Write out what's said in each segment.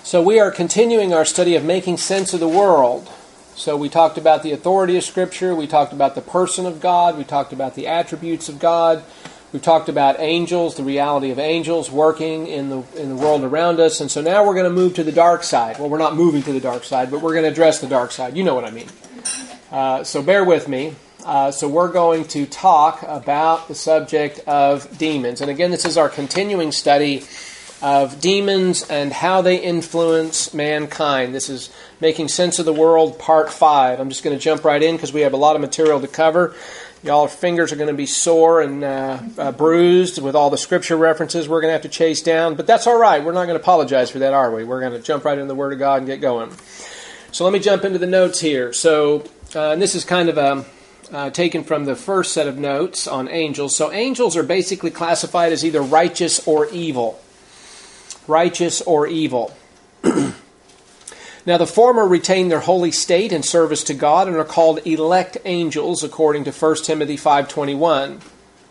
So we are continuing our study of making sense of the world. So we talked about the authority of Scripture, we talked about the person of God, we talked about the attributes of God, we've talked about angels, the reality of angels working in the world around us, and so now we're going to move to the dark side. Well, we're not moving to the dark side, but we're going to address the dark side. You know what I mean. So bear with me. So we're going to talk about the subject of demons. And again, this is our continuing study of demons and how they influence mankind. This is Making Sense of the World, Part 5. I'm just going to jump right in because we have a lot of material to cover. Y'all fingers are going to be sore and bruised with all the scripture references we're going to have to chase down. But that's all right. We're not going to apologize for that, are we? We're going to jump right into the Word of God and get going. So let me jump into the notes here. So and this is kind of taken from the first set of notes on angels. So angels are basically classified as either righteous or evil. Righteous or evil. Now the former retain their holy state in service to God and are called elect angels according to 1 Timothy 5:21.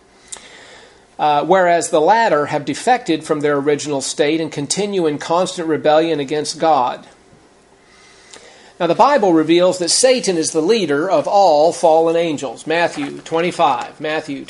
Whereas the latter have defected from their original state and continue in constant rebellion against God. Now the Bible reveals that Satan is the leader of all fallen angels. Matthew 25,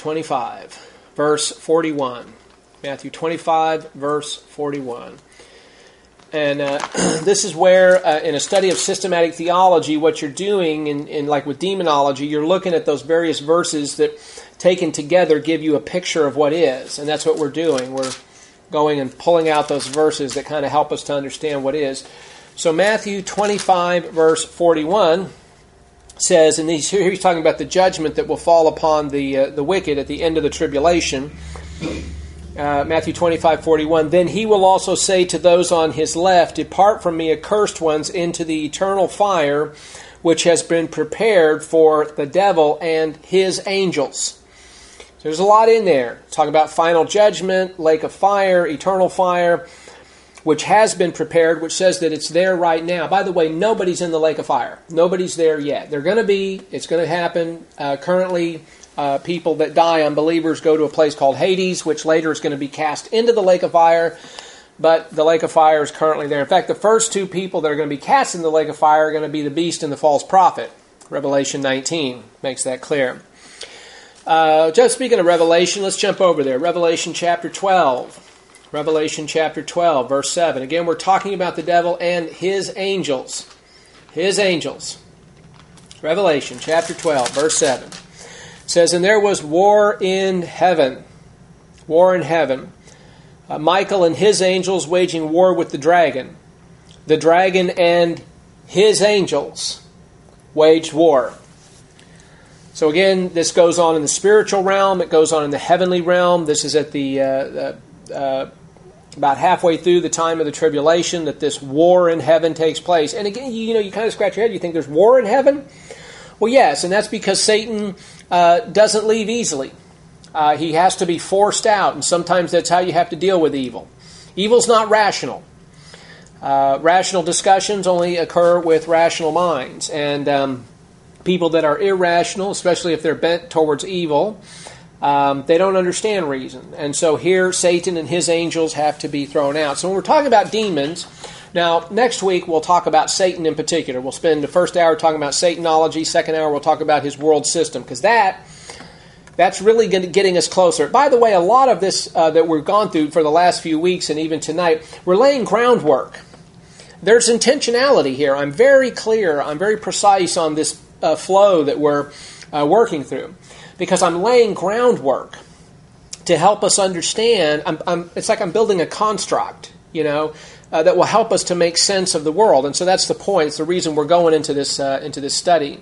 verse 41. Matthew 25, verse 41. And this is where, in a study of systematic theology, what you're doing, in like with demonology, you're looking at those various verses that, taken together, give you a picture of what is. And that's what we're doing. We're going and pulling out those verses that kind of help us to understand what is. So Matthew 25, verse 41 says, and here he's talking about the judgment that will fall upon the wicked at the end of the tribulation. Matthew 25:41. Then he will also say to those on his left, "Depart from me, accursed ones, into the eternal fire, which has been prepared for the devil and his angels." So there's a lot in there. Talking about final judgment, lake of fire, eternal fire, which has been prepared, which says that it's there right now. By the way, nobody's in the lake of fire. Nobody's there yet. They're going to be. It's going to happen. Currently, people that die, unbelievers, go to a place called Hades, which later is going to be cast into the lake of fire. But the lake of fire is currently there. In fact, the first two people that are going to be cast in the lake of fire are going to be the beast and the false prophet. Revelation 19 makes that clear. Just speaking of Revelation, let's jump over there. Revelation chapter 12. Revelation chapter 12, verse 7. Again, we're talking about the devil and his angels. His angels. Revelation chapter 12, verse 7. It says, "And there was war in heaven." War in heaven. Michael and his angels waging war with the dragon. The dragon and his angels waged war. So again, this goes on in the spiritual realm. It goes on in the heavenly realm. This is at the about halfway through the time of the tribulation that this war in heaven takes place. And again, you kind of scratch your head. You think there's war in heaven? Well, yes, and that's because Satan doesn't leave easily. He has to be forced out, and sometimes that's how you have to deal with evil. Evil's not rational. Rational discussions only occur with rational minds, and people that are irrational, especially if they're bent towards evil, they don't understand reason. And so here, Satan and his angels have to be thrown out. So when we're talking about demons, now next week we'll talk about Satan in particular. We'll spend the first hour talking about Satanology, second hour we'll talk about his world system, because that's really getting us closer. By the way, a lot of this that we've gone through for the last few weeks and even tonight, we're laying groundwork. There's intentionality here. I'm very clear, I'm very precise on this flow that we're working through, because I'm laying groundwork to help us understand. It's like I'm building a construct, that will help us to make sense of the world. And so that's the point. It's the reason we're going into this study.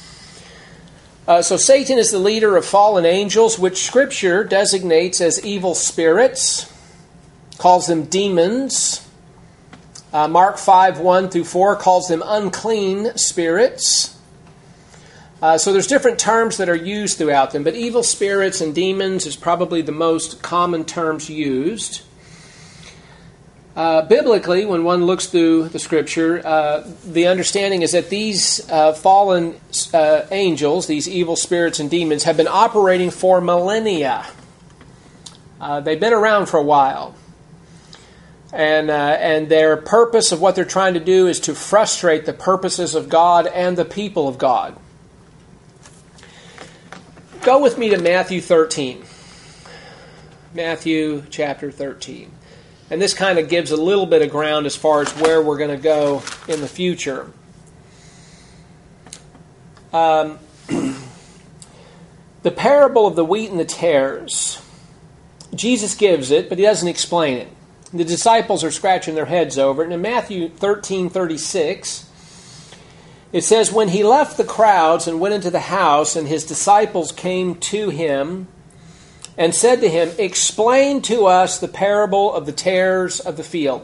So Satan is the leader of fallen angels, which Scripture designates as evil spirits, calls them demons. Mark 5:1-4 calls them unclean spirits. So there's different terms that are used throughout them, but evil spirits and demons is probably the most common terms used. Biblically, when one looks through the Scripture, the understanding is that these fallen angels, these evil spirits and demons, have been operating for millennia. They've been around for a while. And their purpose of what they're trying to do is to frustrate the purposes of God and the people of God. Go with me to Matthew 13. Matthew chapter 13. And this kind of gives a little bit of ground as far as where we're going to go in the future. The parable of the wheat and the tares. Jesus gives it, but he doesn't explain it. The disciples are scratching their heads over it. And in Matthew 13:36, it says, "When he left the crowds and went into the house, and his disciples came to him and said to him, 'Explain to us the parable of the tares of the field.'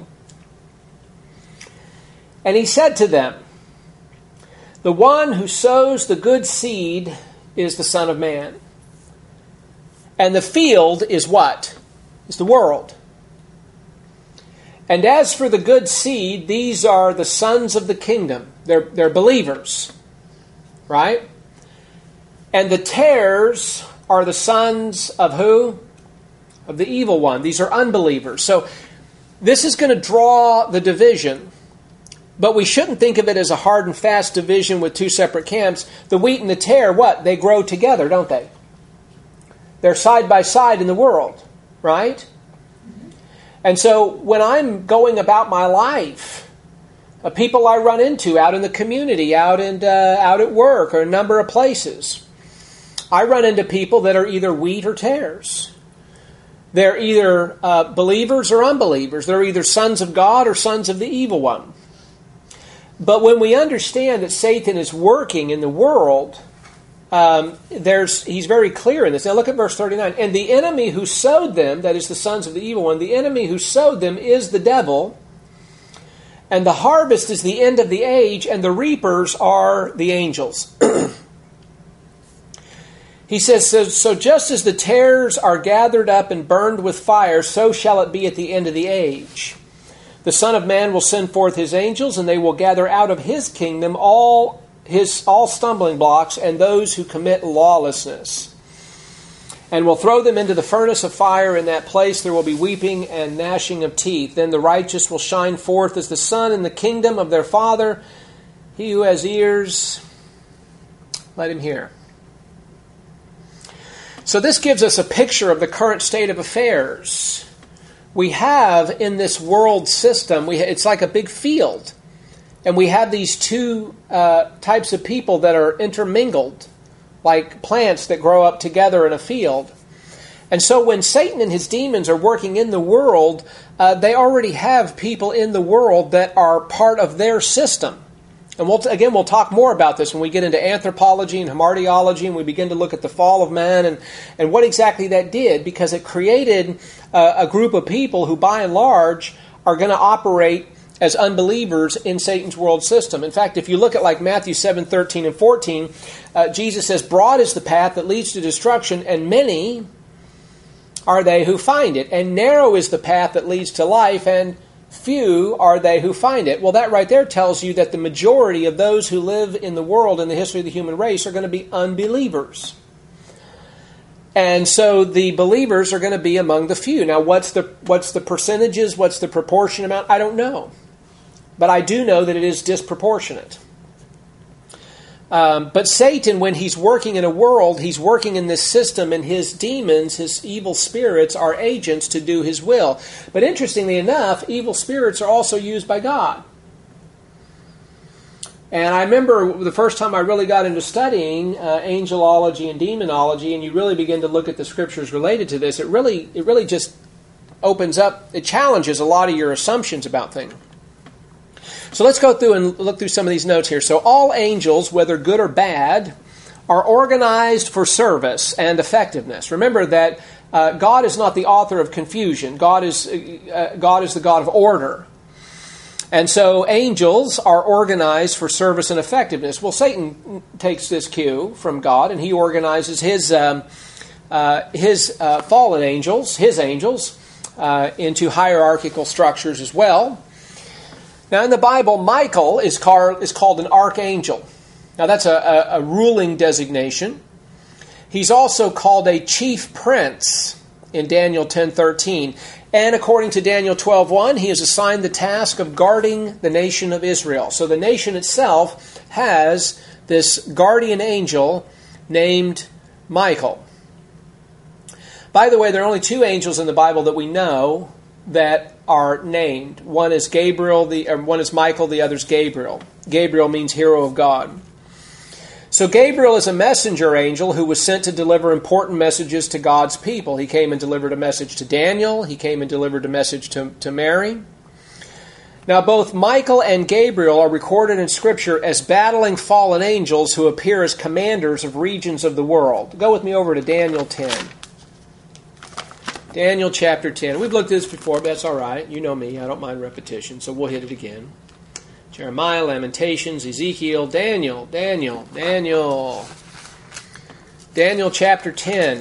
And he said to them, 'The one who sows the good seed is the Son of Man. And the field is what? Is the world. And as for the good seed, these are the sons of the kingdom.'" They're believers, right? "And the tares are the sons of who? Of the evil one." These are unbelievers. So this is going to draw the division. But we shouldn't think of it as a hard and fast division with two separate camps. The wheat and the tare, what? They grow together, don't they? They're side by side in the world, right? And so when I'm going about my life, people I run into out in the community, out at work, or a number of places, I run into people that are either wheat or tares. They're either believers or unbelievers. They're either sons of God or sons of the evil one. But when we understand that Satan is working in the world, he's very clear in this. Now look at verse 39. "And the enemy who sowed them," that is the sons of the evil one, "the enemy who sowed them is the devil. And the harvest is the end of the age, and the reapers are the angels." He says, so just as the tares are gathered up and burned with fire, so shall it be at the end of the age. The Son of Man will send forth his angels, and they will gather out of his kingdom all stumbling blocks and those who commit lawlessness, and will throw them into the furnace of fire. In that place there will be weeping and gnashing of teeth. Then the righteous will shine forth as the sun in the kingdom of their Father. He who has ears, let him hear. So this gives us a picture of the current state of affairs. We have in this world system, it's like a big field. And we have these two types of people that are intermingled, like plants that grow up together in a field. And so when Satan and his demons are working in the world, they already have people in the world that are part of their system. And we'll talk more about this when we get into anthropology and hamartiology, and we begin to look at the fall of man and what exactly that did, because it created a group of people who, by and large, are going to operate as unbelievers in Satan's world system. In fact, if you look at like Matthew 7:13 and 14, Jesus says, "Broad is the path that leads to destruction, and many are they who find it. And narrow is the path that leads to life, and few are they who find it." Well, that right there tells you that the majority of those who live in the world in the history of the human race are going to be unbelievers. And so the believers are going to be among the few. Now, what's the percentages? What's the proportion amount? I don't know. But I do know that it is disproportionate. But Satan, when he's working in a world, he's working in this system, and his demons, his evil spirits, are agents to do his will. But interestingly enough, evil spirits are also used by God. And I remember the first time I really got into studying angelology and demonology, and you really begin to look at the scriptures related to this, it really just opens up, it challenges a lot of your assumptions about things. So let's go through and look through some of these notes here. So all angels, whether good or bad, are organized for service and effectiveness. Remember that God is not the author of confusion. God is the God of order. And so angels are organized for service and effectiveness. Well, Satan takes this cue from God, and he organizes his fallen angels, his angels, into hierarchical structures as well. Now, in the Bible, Michael is called an archangel. Now, that's a ruling designation. He's also called a chief prince in Daniel 10:13. And according to Daniel 12:1, he is assigned the task of guarding the nation of Israel. So the nation itself has this guardian angel named Michael. By the way, there are only two angels in the Bible that we know that are named. One is one is Michael, the other is Gabriel. Gabriel means hero of God. So Gabriel is a messenger angel who was sent to deliver important messages to God's people. He came and delivered a message to Daniel. He came and delivered a message to Mary. Now, both Michael and Gabriel are recorded in Scripture as battling fallen angels who appear as commanders of regions of the world. Go with me over to Daniel 10. Daniel chapter 10. We've looked at this before, but that's all right. You know me. I don't mind repetition, so we'll hit it again. Jeremiah, Lamentations, Ezekiel, Daniel chapter 10.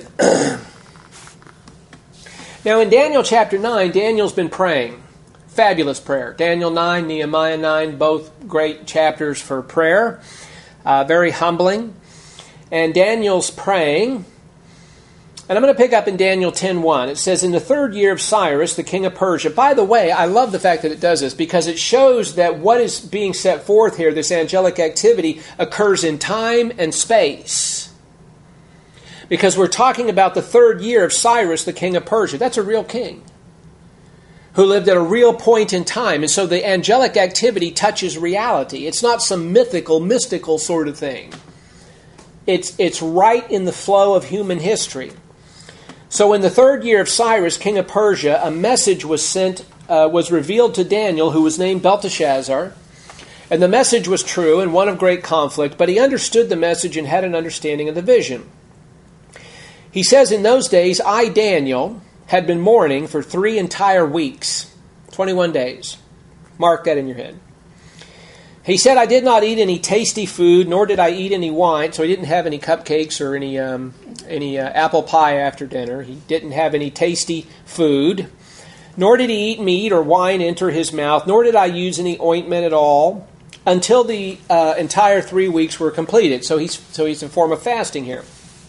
Now in Daniel chapter 9, Daniel's been praying. Fabulous prayer. Daniel 9, Nehemiah 9, both great chapters for prayer. Very humbling. And Daniel's praying. And I'm going to pick up in Daniel 10:1. It says, in the 3rd year of Cyrus, the king of Persia. By the way, I love the fact that it does this because it shows that what is being set forth here, this angelic activity, occurs in time and space. Because we're talking about the 3rd year of Cyrus, the king of Persia. That's a real king who lived at a real point in time. And so the angelic activity touches reality. It's not some mystical sort of thing. It's right in the flow of human history. So in the 3rd year of Cyrus, king of Persia, a message was revealed to Daniel, who was named Belteshazzar. And the message was true and one of great conflict, but he understood the message and had an understanding of the vision. He says, in those days, I, Daniel, had been mourning for 3 entire weeks, 21 days. Mark that in your head. He said, I did not eat any tasty food, nor did I eat any wine. So he didn't have any cupcakes or any apple pie after dinner. He didn't have any tasty food. Nor did he eat meat or wine enter his mouth. Nor did I use any ointment at all until the entire 3 weeks were completed. So he's in form of fasting here.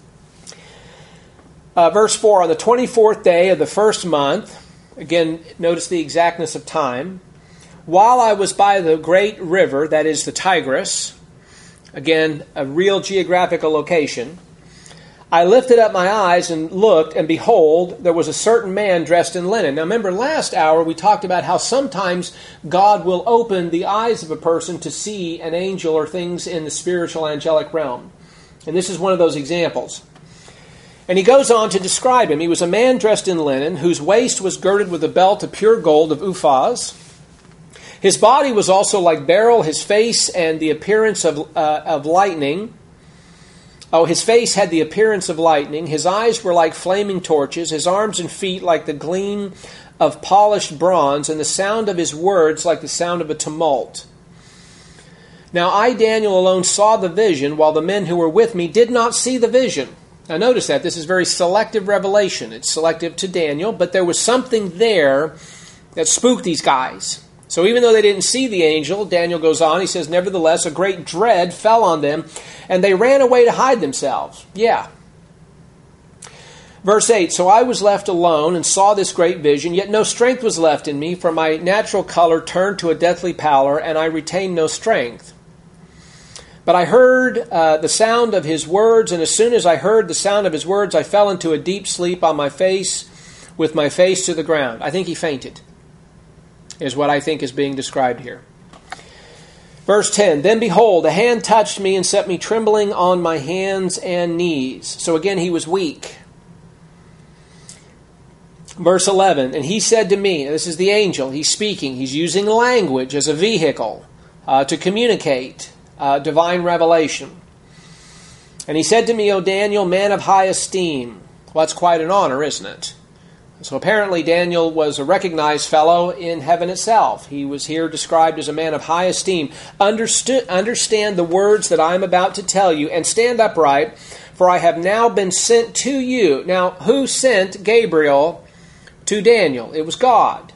Verse 4, on the 24th day of the 1st month, again, notice the exactness of time, while I was by the great river, that is the Tigris, again, a real geographical location, I lifted up my eyes and looked, and behold, there was a certain man dressed in linen. Now remember, last hour we talked about how sometimes God will open the eyes of a person to see an angel or things in the spiritual angelic realm. And this is one of those examples. And he goes on to describe him. He was a man dressed in linen, whose waist was girded with a belt of pure gold of Uphaz. His body was also like beryl, his face and the appearance of lightning. His face had the appearance of lightning. His eyes were like flaming torches. His arms and feet like the gleam of polished bronze, and the sound of his words like the sound of a tumult. Now I, Daniel, alone saw the vision, while the men who were with me did not see the vision. Now notice that. This is very selective revelation. It's selective to Daniel, but there was something there that spooked these guys. So even though they didn't see the angel, Daniel goes on, he says, nevertheless, a great dread fell on them, and they ran away to hide themselves. Yeah. Verse 8, so I was left alone and saw this great vision, yet no strength was left in me, for my natural color turned to a deathly pallor, and I retained no strength. But I heard the sound of his words, and as soon as I heard the sound of his words, I fell into a deep sleep on my face, with my face to the ground. I think he fainted, is what I think is being described here. Verse 10, then behold, a hand touched me and set me trembling on my hands and knees. So again, he was weak. Verse 11, and he said to me, this is the angel, he's speaking, he's using language as a vehicle to communicate divine revelation. And he said to me, O Daniel, man of high esteem. Well, that's quite an honor, isn't it? So apparently Daniel was a recognized fellow in heaven itself. He was here described as a man of high esteem. Understand the words that I am about to tell you, and stand upright, for I have now been sent to you. Now, who sent Gabriel to Daniel? It was God.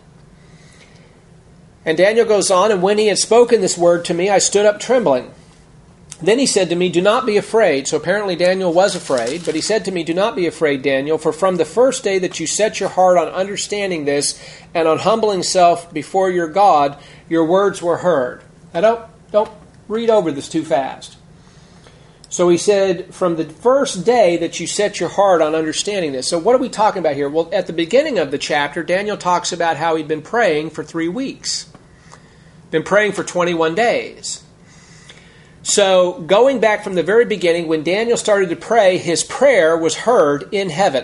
And Daniel goes on, and when he had spoken this word to me, I stood up trembling. Then he said to me, do not be afraid. So apparently Daniel was afraid, but he said to me, do not be afraid, Daniel, for from the first day that you set your heart on understanding this and on humbling self before your God, your words were heard. Now don't read over this too fast. So he said, from the first day that you set your heart on understanding this. So what are we talking about here? Well, at the beginning of the chapter, Daniel talks about how he'd been praying for 3 weeks. Been praying for 21 days. So, going back from the very beginning, when Daniel started to pray, his prayer was heard in heaven.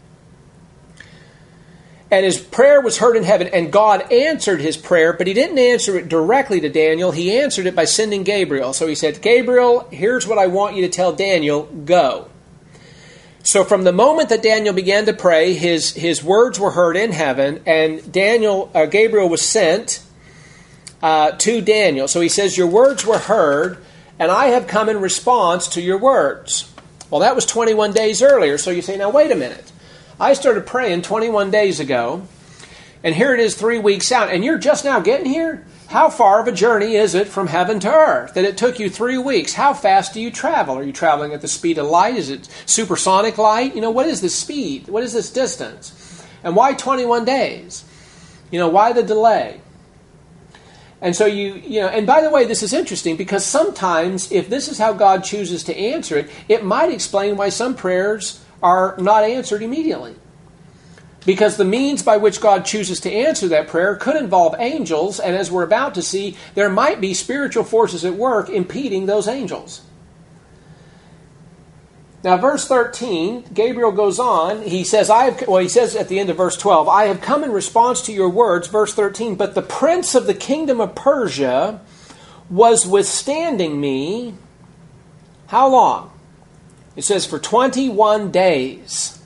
And his prayer was heard in heaven, and God answered his prayer, but he didn't answer it directly to Daniel. He answered it by sending Gabriel. So he said, Gabriel, here's what I want you to tell Daniel, go. So from the moment that Daniel began to pray, his words were heard in heaven, and Gabriel was sent to Daniel. So he says, your words were heard, and I have come in response to your words. Well, that was 21 days earlier. So you say, now wait a minute. I started praying 21 days ago, and here it is 3 weeks out, and you're just now getting here? How far of a journey is it from heaven to earth that it took you 3 weeks? How fast do you travel? Are you traveling at the speed of light? Is it supersonic light? What is this speed? What is this distance? And why 21 days? Why the delay? And so and by the way, this is interesting because sometimes if this is how God chooses to answer it, it might explain why some prayers are not answered immediately. Because the means by which God chooses to answer that prayer could involve angels, and as we're about to see, there might be spiritual forces at work impeding those angels. Now, verse 13, Gabriel goes on. He says at the end of verse 12, I have come in response to your words, verse 13, but the prince of the kingdom of Persia was withstanding me. How long? It says for 21 days.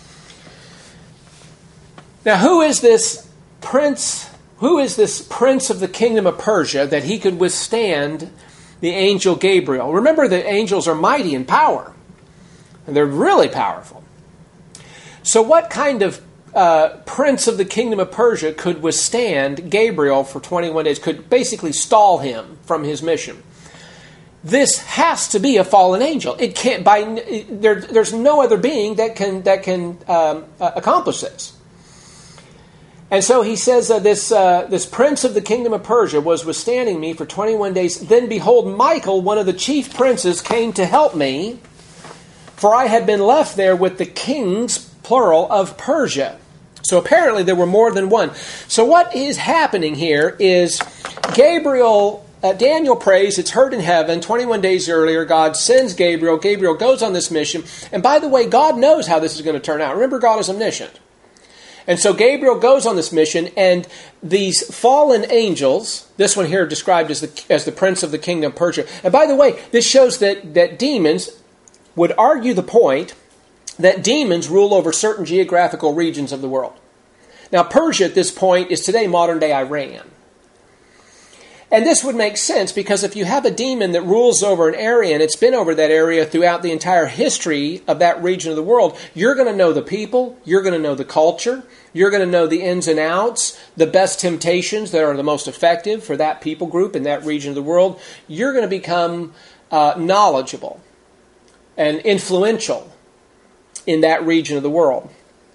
Now, who is this prince? Who is this prince of the kingdom of Persia that he could withstand the angel Gabriel? Remember that angels are mighty in power. And they're really powerful. So what kind of prince of the kingdom of Persia could withstand Gabriel for 21 days, could basically stall him from his mission? This has to be a fallen angel. It can't. There's no other being that can accomplish this. And so he says, this prince of the kingdom of Persia was withstanding me for 21 days. Then behold, Michael, one of the chief princes, came to help me, for I had been left there with the kings, plural, of Persia. So apparently there were more than one. So what is happening here is Daniel prays, it's heard in heaven. 21 days earlier, God sends Gabriel. Gabriel goes on this mission. And by the way, God knows how this is going to turn out. Remember, God is omniscient. And so Gabriel goes on this mission, and these fallen angels, this one here described as the prince of the kingdom of Persia. And by the way, this shows that demons would argue the point that demons rule over certain geographical regions of the world. Now, Persia at this point is today modern-day Iran. And this would make sense because if you have a demon that rules over an area and it's been over that area throughout the entire history of that region of the world, you're going to know the people, you're going to know the culture, you're going to know the ins and outs, the best temptations that are the most effective for that people group in that region of the world. You're going to become knowledgeable and influential in that region of the world.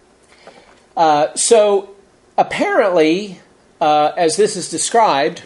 So apparently, as this is described,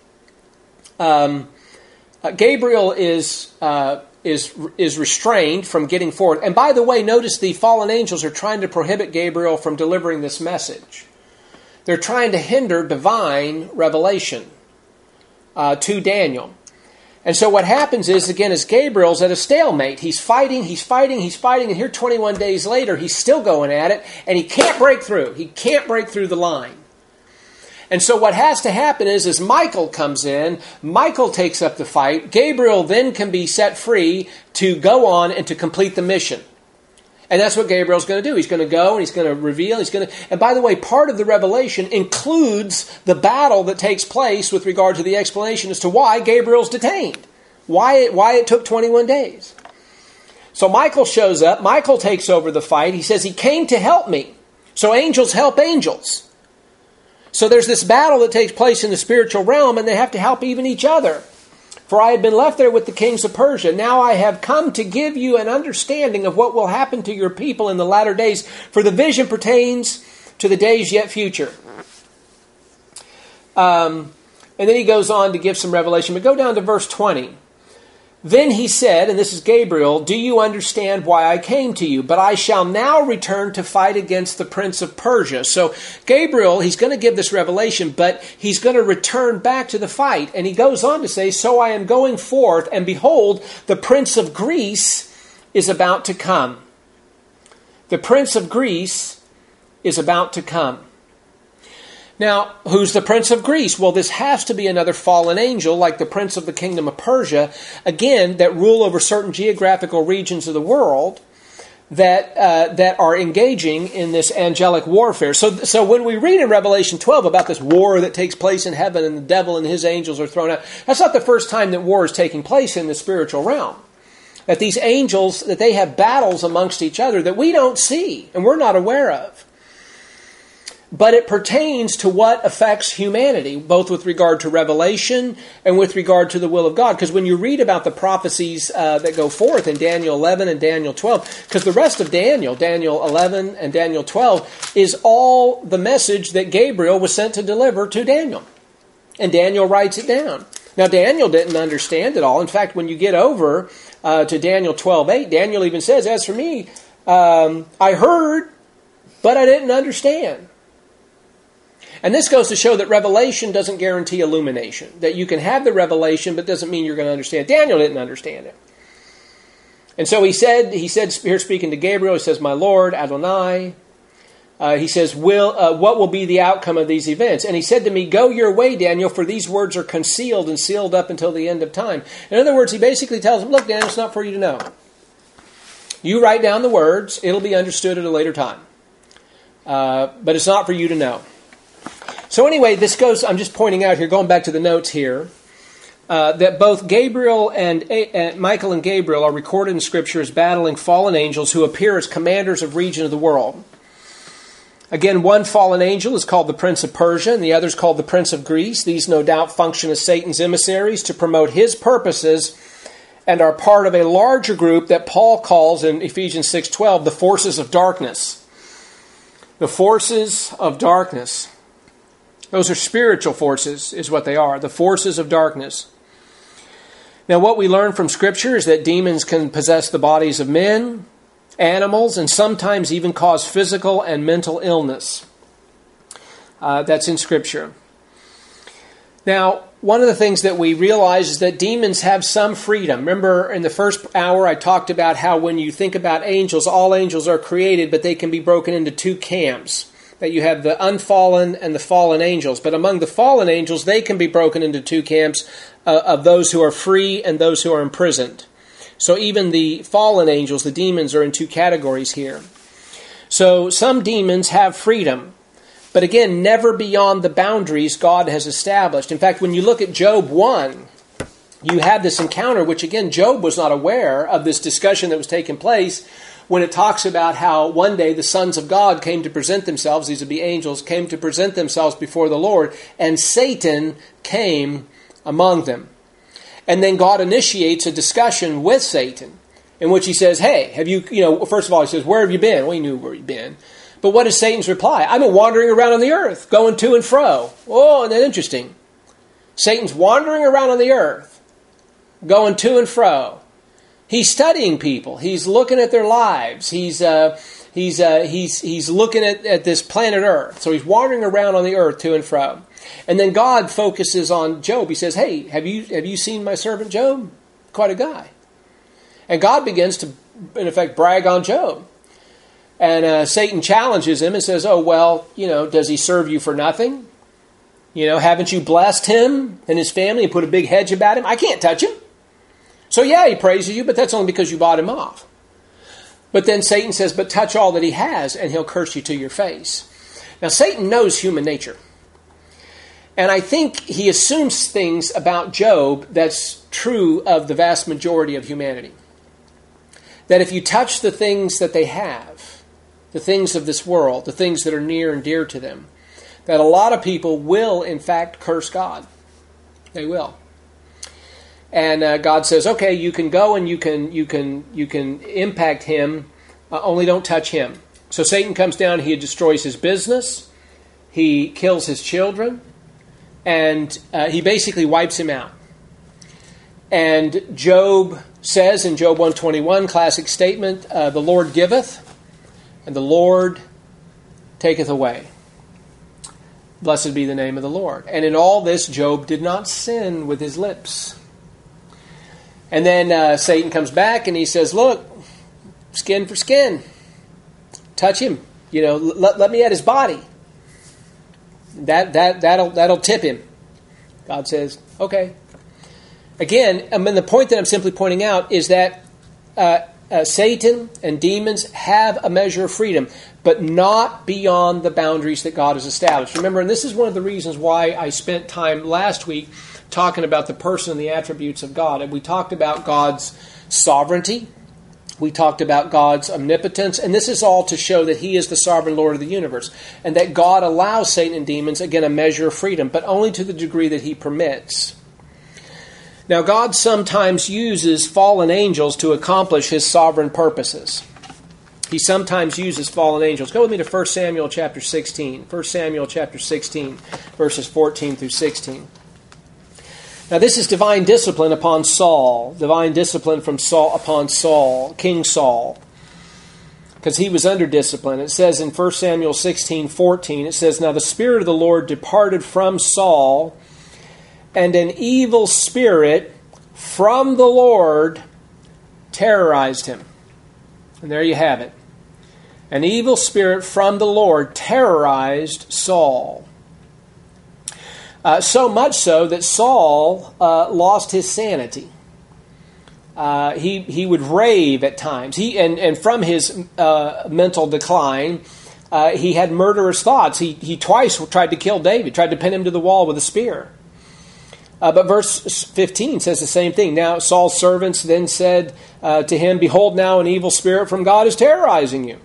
Gabriel is restrained from getting forward. And by the way, notice the fallen angels are trying to prohibit Gabriel from delivering this message. They're trying to hinder divine revelation to Daniel. And so what happens is Gabriel's at a stalemate. He's fighting, and here 21 days later, he's still going at it, and he can't break through. He can't break through the line. And so what has to happen is Michael comes in, Michael takes up the fight, Gabriel then can be set free to go on and to complete the mission. And that's what Gabriel's going to do. He's going to go and he's going to reveal. And by the way, part of the revelation includes the battle that takes place with regard to the explanation as to why Gabriel's detained, why it took 21 days. So Michael shows up. Michael takes over the fight. He says he came to help me. So angels help angels. So there's this battle that takes place in the spiritual realm, and they have to help even each other. For I had been left there with the kings of Persia. Now I have come to give you an understanding of what will happen to your people in the latter days, for the vision pertains to the days yet future. And then he goes on to give some revelation. But go down to verse 20. Then he said, and this is Gabriel, do you understand why I came to you? But I shall now return to fight against the prince of Persia. So Gabriel, he's going to give this revelation, but he's going to return back to the fight. And he goes on to say, so I am going forth, and behold, the prince of Greece is about to come. The prince of Greece is about to come. Now, who's the prince of Greece? Well, this has to be another fallen angel, like the prince of the kingdom of Persia, again, that rule over certain geographical regions of the world that are engaging in this angelic warfare. So when we read in Revelation 12 about this war that takes place in heaven and the devil and his angels are thrown out, that's not the first time that war is taking place in the spiritual realm. That these angels, that they have battles amongst each other that we don't see and we're not aware of. But it pertains to what affects humanity, both with regard to revelation and with regard to the will of God. Because when you read about the prophecies that go forth in Daniel 11 and Daniel 12, because the rest of Daniel 11 and Daniel 12, is all the message that Gabriel was sent to deliver to Daniel. And Daniel writes it down. Now, Daniel didn't understand it all. In fact, when you get over to Daniel 12:8, Daniel even says, as for me, I heard, but I didn't understand. And this goes to show that revelation doesn't guarantee illumination. That you can have the revelation, but doesn't mean you're going to understand. Daniel didn't understand it. And so he said here speaking to Gabriel, he says, my Lord, Adonai, he says, what will be the outcome of these events? And he said to me, go your way, Daniel, for these words are concealed and sealed up until the end of time. In other words, he basically tells him, look, Daniel, it's not for you to know. You write down the words, it'll be understood at a later time. But it's not for you to know. So anyway, this goes, I'm just pointing out here, going back to the notes here, that both Gabriel and Michael and Gabriel are recorded in Scripture as battling fallen angels who appear as commanders of region of the world. Again, one fallen angel is called the Prince of Persia, and the other is called the Prince of Greece. These no doubt function as Satan's emissaries to promote his purposes and are part of a larger group that Paul calls in Ephesians 6:12 the forces of darkness. The forces of darkness. Those are spiritual forces, is what they are, the forces of darkness. Now, what we learn from Scripture is that demons can possess the bodies of men, animals, and sometimes even cause physical and mental illness. That's in Scripture. Now, one of the things that we realize is that demons have some freedom. Remember, in the first hour, I talked about how when you think about angels, all angels are created, but they can be broken into two camps. That you have the unfallen and the fallen angels. But among the fallen angels, they can be broken into two camps of those who are free and those who are imprisoned. So even the fallen angels, the demons, are in two categories here. So some demons have freedom. But again, never beyond the boundaries God has established. In fact, when you look at Job 1, you have this encounter, which again, Job was not aware of this discussion that was taking place, when it talks about how one day the sons of God came to present themselves, these would be angels, came to present themselves before the Lord, and Satan came among them. And then God initiates a discussion with Satan, in which he says, hey, have you, first of all, he says, where have you been? Well, he knew where he'd been. But what is Satan's reply? I've been wandering around on the earth, going to and fro. Oh, isn't that interesting? Satan's wandering around on the earth, going to and fro. He's studying people. He's looking at their lives. He's looking at this planet Earth. So he's wandering around on the earth to and fro. And then God focuses on Job. He says, "Hey, have you seen my servant Job? Quite a guy." And God begins to, in effect, brag on Job. And Satan challenges him and says, "Oh well, does he serve you for nothing? Haven't you blessed him and his family and put a big hedge about him? I can't touch him. So yeah, he praises you, but that's only because you bought him off." But then Satan says, "But touch all that he has, and he'll curse you to your face." Now, Satan knows human nature. And I think he assumes things about Job that's true of the vast majority of humanity. That if you touch the things that they have, the things of this world, the things that are near and dear to them, that a lot of people will, in fact, curse God. They will. And God says, okay, you can go and you can impact him, only don't touch him. So Satan comes down, he destroys his business, he kills his children, and he basically wipes him out. And Job says in Job 121, classic statement, the Lord giveth, and the Lord taketh away. Blessed be the name of the Lord. And in all this, Job did not sin with his lips. And then Satan comes back and he says, look, skin for skin. Touch him. Let me at his body. That'll tip him. God says, okay. Again, the point that I'm simply pointing out is that Satan and demons have a measure of freedom, but not beyond the boundaries that God has established. Remember, and this is one of the reasons why I spent time last week talking about the person and the attributes of God. And we talked about God's sovereignty. We talked about God's omnipotence. And this is all to show that he is the sovereign Lord of the universe. And that God allows Satan and demons, again, a measure of freedom, but only to the degree that he permits. Now, God sometimes uses fallen angels to accomplish his sovereign purposes. He sometimes uses fallen angels. Go with me to 1 Samuel chapter 16. 1 Samuel chapter 16, verses 14 through 16. Now, this is divine discipline upon Saul. Divine discipline from Saul upon Saul, King Saul. Because he was under discipline. It says in 1 Samuel 16:14, it says, Now the Spirit of the Lord departed from Saul, and an evil spirit from the Lord terrorized him. And there you have it. An evil spirit from the Lord terrorized Saul. So much so that Saul lost his sanity. He would rave at times. And from his mental decline, he had murderous thoughts. He twice tried to kill David, tried to pin him to the wall with a spear. But verse 15 says the same thing. Now Saul's servants then said to him, Behold, now an evil spirit from God is terrorizing you.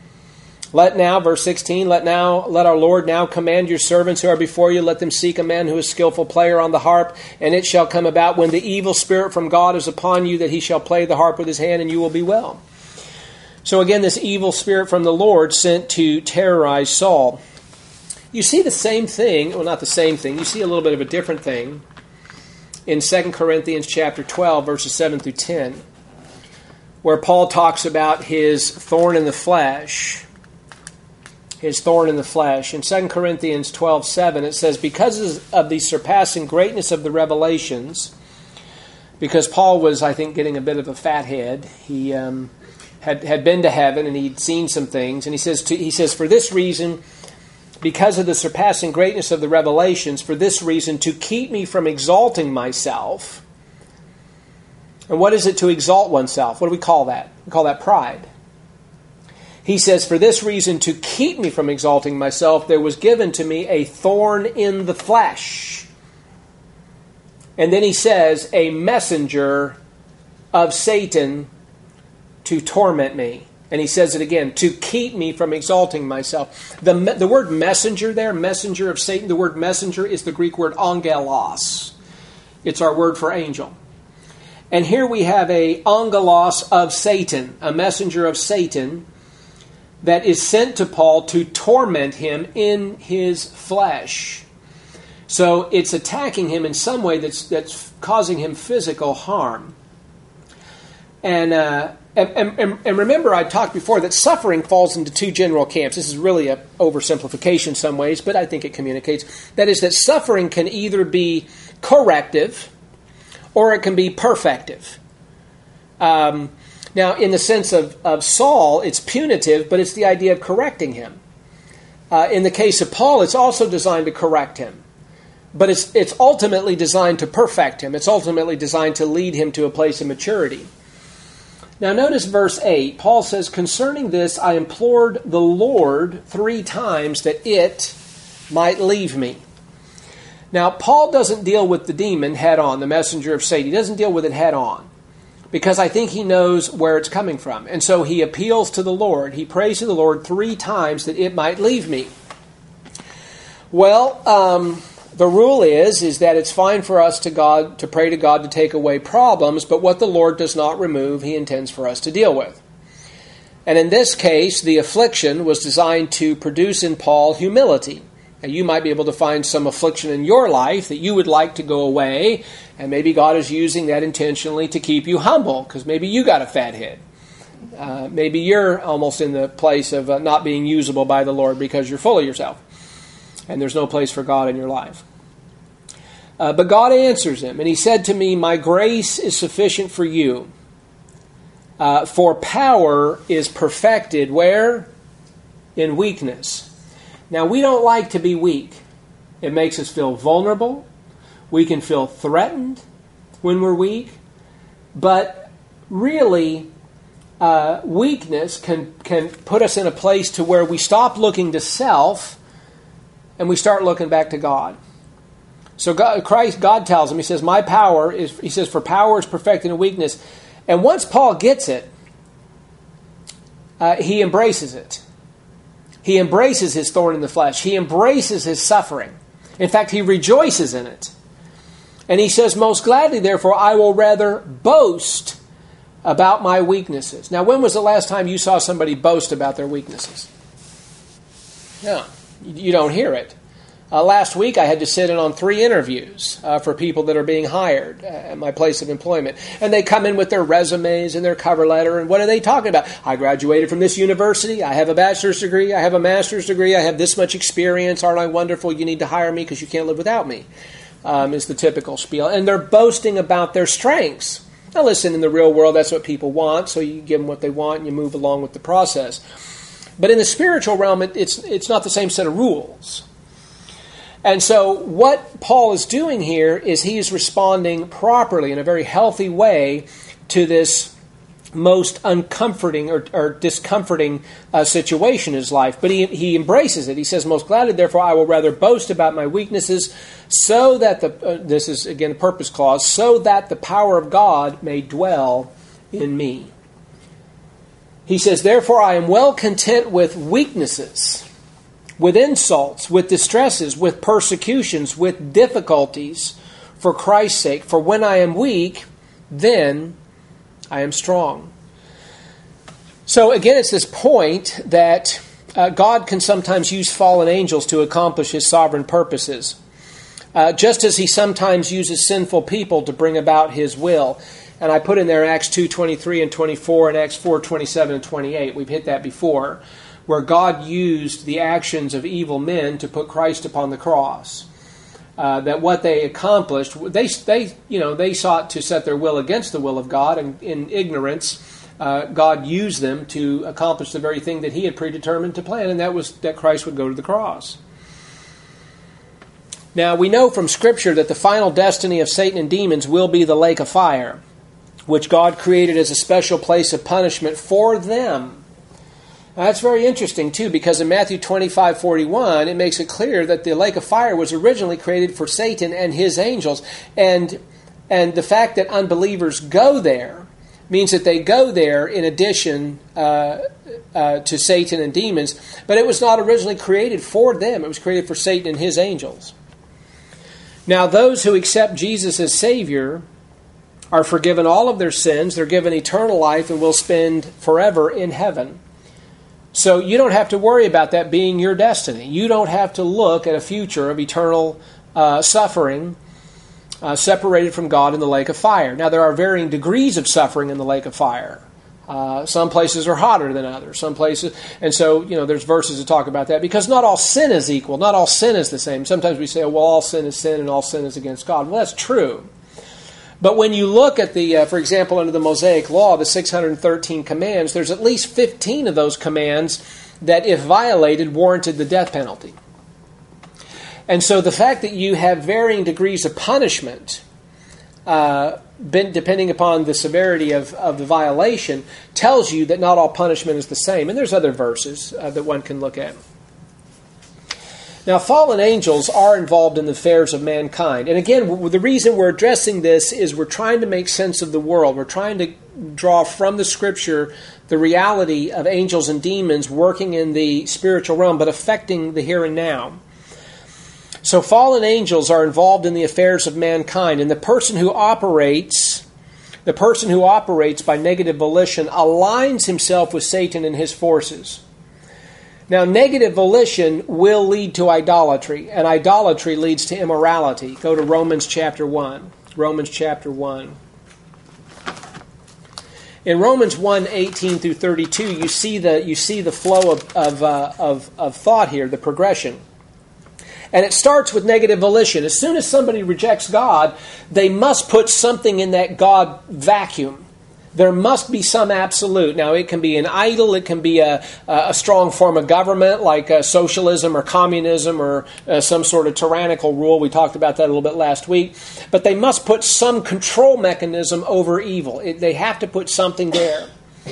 Verse 16, let our Lord now command your servants who are before you, let them seek a man who is skillful player on the harp, and it shall come about when the evil spirit from God is upon you that he shall play the harp with his hand, and you will be well. So again, this evil spirit from the Lord sent to terrorize Saul. You see the same thing, well, not the same thing, you see a little bit of a different thing in 2 Corinthians chapter 12, verses 7 through 10, where Paul talks about his thorn in the flesh. His thorn in the flesh. In 2 Corinthians 12:7, it says, Because of the surpassing greatness of the revelations, because Paul was, I think, getting a bit of a fat head. He had been to heaven and he'd seen some things. And he says, for this reason, because of the surpassing greatness of the revelations, for this reason, to keep me from exalting myself. And what is it to exalt oneself? What do we call that? We call that pride. He says, for this reason, to keep me from exalting myself, there was given to me a thorn in the flesh. And then he says, a messenger of Satan to torment me. And he says it again, to keep me from exalting myself. The word messenger there, messenger of Satan, the word messenger is the Greek word angelos. It's our word for angel. And here we have a angelos of Satan, a messenger of Satan, that is sent to Paul to torment him in his flesh. So it's attacking him in some way that's causing him physical harm. And remember, I talked before that suffering falls into two general camps. This is really an oversimplification in some ways, but I think it communicates. That is that suffering can either be corrective or it can be perfective. Now, in the sense of Saul, it's punitive, but it's the idea of correcting him. In the case of Paul, it's also designed to correct him. But it's ultimately designed to perfect him. It's ultimately designed to lead him to a place of maturity. Now, notice verse 8. Paul says, Concerning this, I implored the Lord 3 times that it might leave me. Now, Paul doesn't deal with the demon head on, the messenger of Satan. He doesn't deal with it head on, because I think he knows where it's coming from. And so he appeals to the Lord. He prays to the Lord 3 times that it might leave me. Well, The rule is that it's fine for us to pray to God to take away problems, but what the Lord does not remove, He intends for us to deal with. And in this case, the affliction was designed to produce in Paul humility. Now, you might be able to find some affliction in your life that you would like to go away, and maybe God is using that intentionally to keep you humble, because maybe you got a fat head. Maybe you're almost in the place of not being usable by the Lord because you're full of yourself, and there's no place for God in your life. But God answers him, and He said to me, "My grace is sufficient for you, for power is perfected," where? In weakness. Now, we don't like to be weak. It makes us feel vulnerable. We can feel threatened when we're weak. But really, weakness can put us in a place to where we stop looking to self and we start looking back to God. So God tells him, He says, for power is perfected in weakness. And once Paul gets it, he embraces it. He embraces his thorn in the flesh. He embraces his suffering. In fact, he rejoices in it. And he says, "Most gladly, therefore, I will rather boast about my weaknesses." Now, when was the last time you saw somebody boast about their weaknesses? No, you don't hear it. Last week, I had to sit in on 3 interviews for people that are being hired at my place of employment. And they come in with their resumes and their cover letter. And what are they talking about? I graduated from this university. I have a bachelor's degree. I have a master's degree. I have this much experience. Aren't I wonderful? You need to hire me because you can't live without me, is the typical spiel. And they're boasting about their strengths. Now listen, in the real world, that's what people want. So you give them what they want and you move along with the process. But in the spiritual realm, it's not the same set of rules. And so what Paul is doing here is he is responding properly in a very healthy way to this most uncomforting or discomforting situation in his life. But he embraces it. He says, "Most gladly, therefore, I will rather boast about my weaknesses so that this is, again, a purpose clause, so that the power of God may dwell in me." He says, "Therefore, I am well content with weaknesses, with insults, with distresses, with persecutions, with difficulties, for Christ's sake. For when I am weak, then I am strong." So again, it's this point that God can sometimes use fallen angels to accomplish His sovereign purposes, just as He sometimes uses sinful people to bring about His will. And I put in there Acts 2:23 and 24 and Acts 4:27 and 28. We've hit that before, where God used the actions of evil men to put Christ upon the cross. That what they accomplished, they sought to set their will against the will of God, and in ignorance, God used them to accomplish the very thing that He had predetermined to plan, and that was that Christ would go to the cross. Now, we know from Scripture that the final destiny of Satan and demons will be the lake of fire, which God created as a special place of punishment for them. Now, that's very interesting, too, because in Matthew 25:41, it makes it clear that the lake of fire was originally created for Satan and his angels. And the fact that unbelievers go there means that they go there in addition to Satan and demons. But it was not originally created for them. It was created for Satan and his angels. Now, those who accept Jesus as Savior are forgiven all of their sins. They're given eternal life and will spend forever in heaven. So you don't have to worry about that being your destiny. You don't have to look at a future of eternal suffering separated from God in the lake of fire. Now, there are varying degrees of suffering in the lake of fire. Some places are hotter than others. Some places, and so, there's verses that talk about that, because not all sin is equal. Not all sin is the same. Sometimes we say, well, all sin is sin and all sin is against God. Well, that's true. But when you look at for example, under the Mosaic Law, the 613 commands, there's at least 15 of those commands that, if violated, warranted the death penalty. And so the fact that you have varying degrees of punishment, depending upon the severity of the violation, tells you that not all punishment is the same. And there's other verses that one can look at. Now, fallen angels are involved in the affairs of mankind. And again, the reason we're addressing this is we're trying to make sense of the world. We're trying to draw from the Scripture the reality of angels and demons working in the spiritual realm, but affecting the here and now. So fallen angels are involved in the affairs of mankind, and the person who operates by negative volition aligns himself with Satan and his forces. Now, negative volition will lead to idolatry, and idolatry leads to immorality. Go to Romans chapter 1. Romans chapter 1. In Romans 1:18 through 32, you see the flow of thought here, the progression. And it starts with negative volition. As soon as somebody rejects God, they must put something in that God vacuum. There must be some absolute. Now, it can be an idol. It can be a strong form of government like socialism or communism or some sort of tyrannical rule. We talked about that a little bit last week. But they must put some control mechanism over evil. They have to put something there.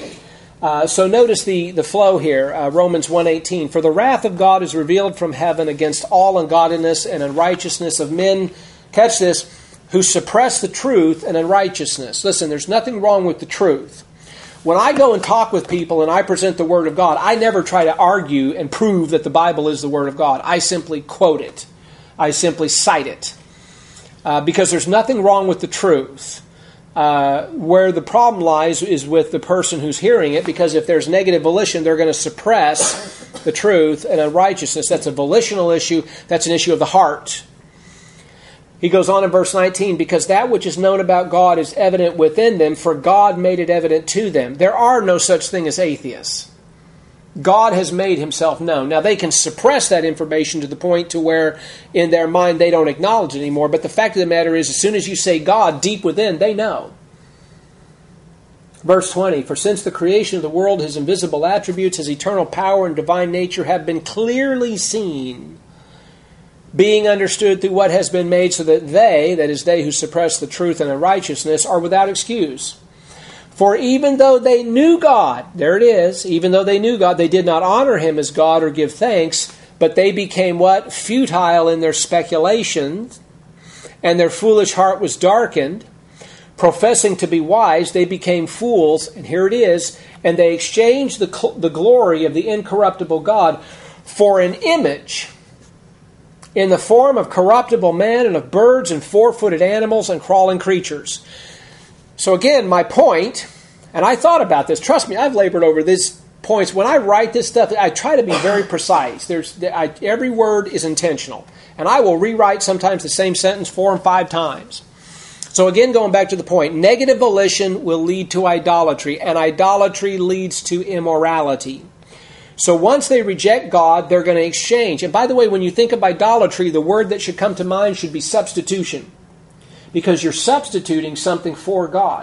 So notice the flow here, Romans 1:18. For the wrath of God is revealed from heaven against all ungodliness and unrighteousness of men, catch this, who suppress the truth and unrighteousness. Listen, there's nothing wrong with the truth. When I go and talk with people and I present the Word of God, I never try to argue and prove that the Bible is the Word of God. I simply quote it. I simply cite it. Because there's nothing wrong with the truth. Where the problem lies is with the person who's hearing it, because if there's negative volition, they're going to suppress the truth and unrighteousness. That's a volitional issue. That's an issue of the heart. He goes on in verse 19, because that which is known about God is evident within them, for God made it evident to them. There are no such thing as atheists. God has made himself known. Now, they can suppress that information to the point to where in their mind they don't acknowledge it anymore. But the fact of the matter is, as soon as you say God, deep within, they know. Verse 20, for since the creation of the world, his invisible attributes, his eternal power and divine nature have been clearly seen, being understood through what has been made, so that they, that is they who suppress the truth and unrighteousness, are without excuse. For even though they knew God, there it is, even though they knew God, they did not honor him as God or give thanks, but they became what? Futile in their speculations, and their foolish heart was darkened. Professing to be wise, they became fools, and here it is, and they exchanged the glory of the incorruptible God for an image in the form of corruptible man and of birds and four-footed animals and crawling creatures. So again, my point, and I thought about this. Trust me, I've labored over these points. When I write this stuff, I try to be very precise. Every word is intentional. And I will rewrite sometimes the same sentence 4 and 5 times. So again, going back to the point, negative volition will lead to idolatry, and idolatry leads to immorality. So once they reject God, they're going to exchange. And by the way, when you think of idolatry, the word that should come to mind should be substitution, because you're substituting something for God.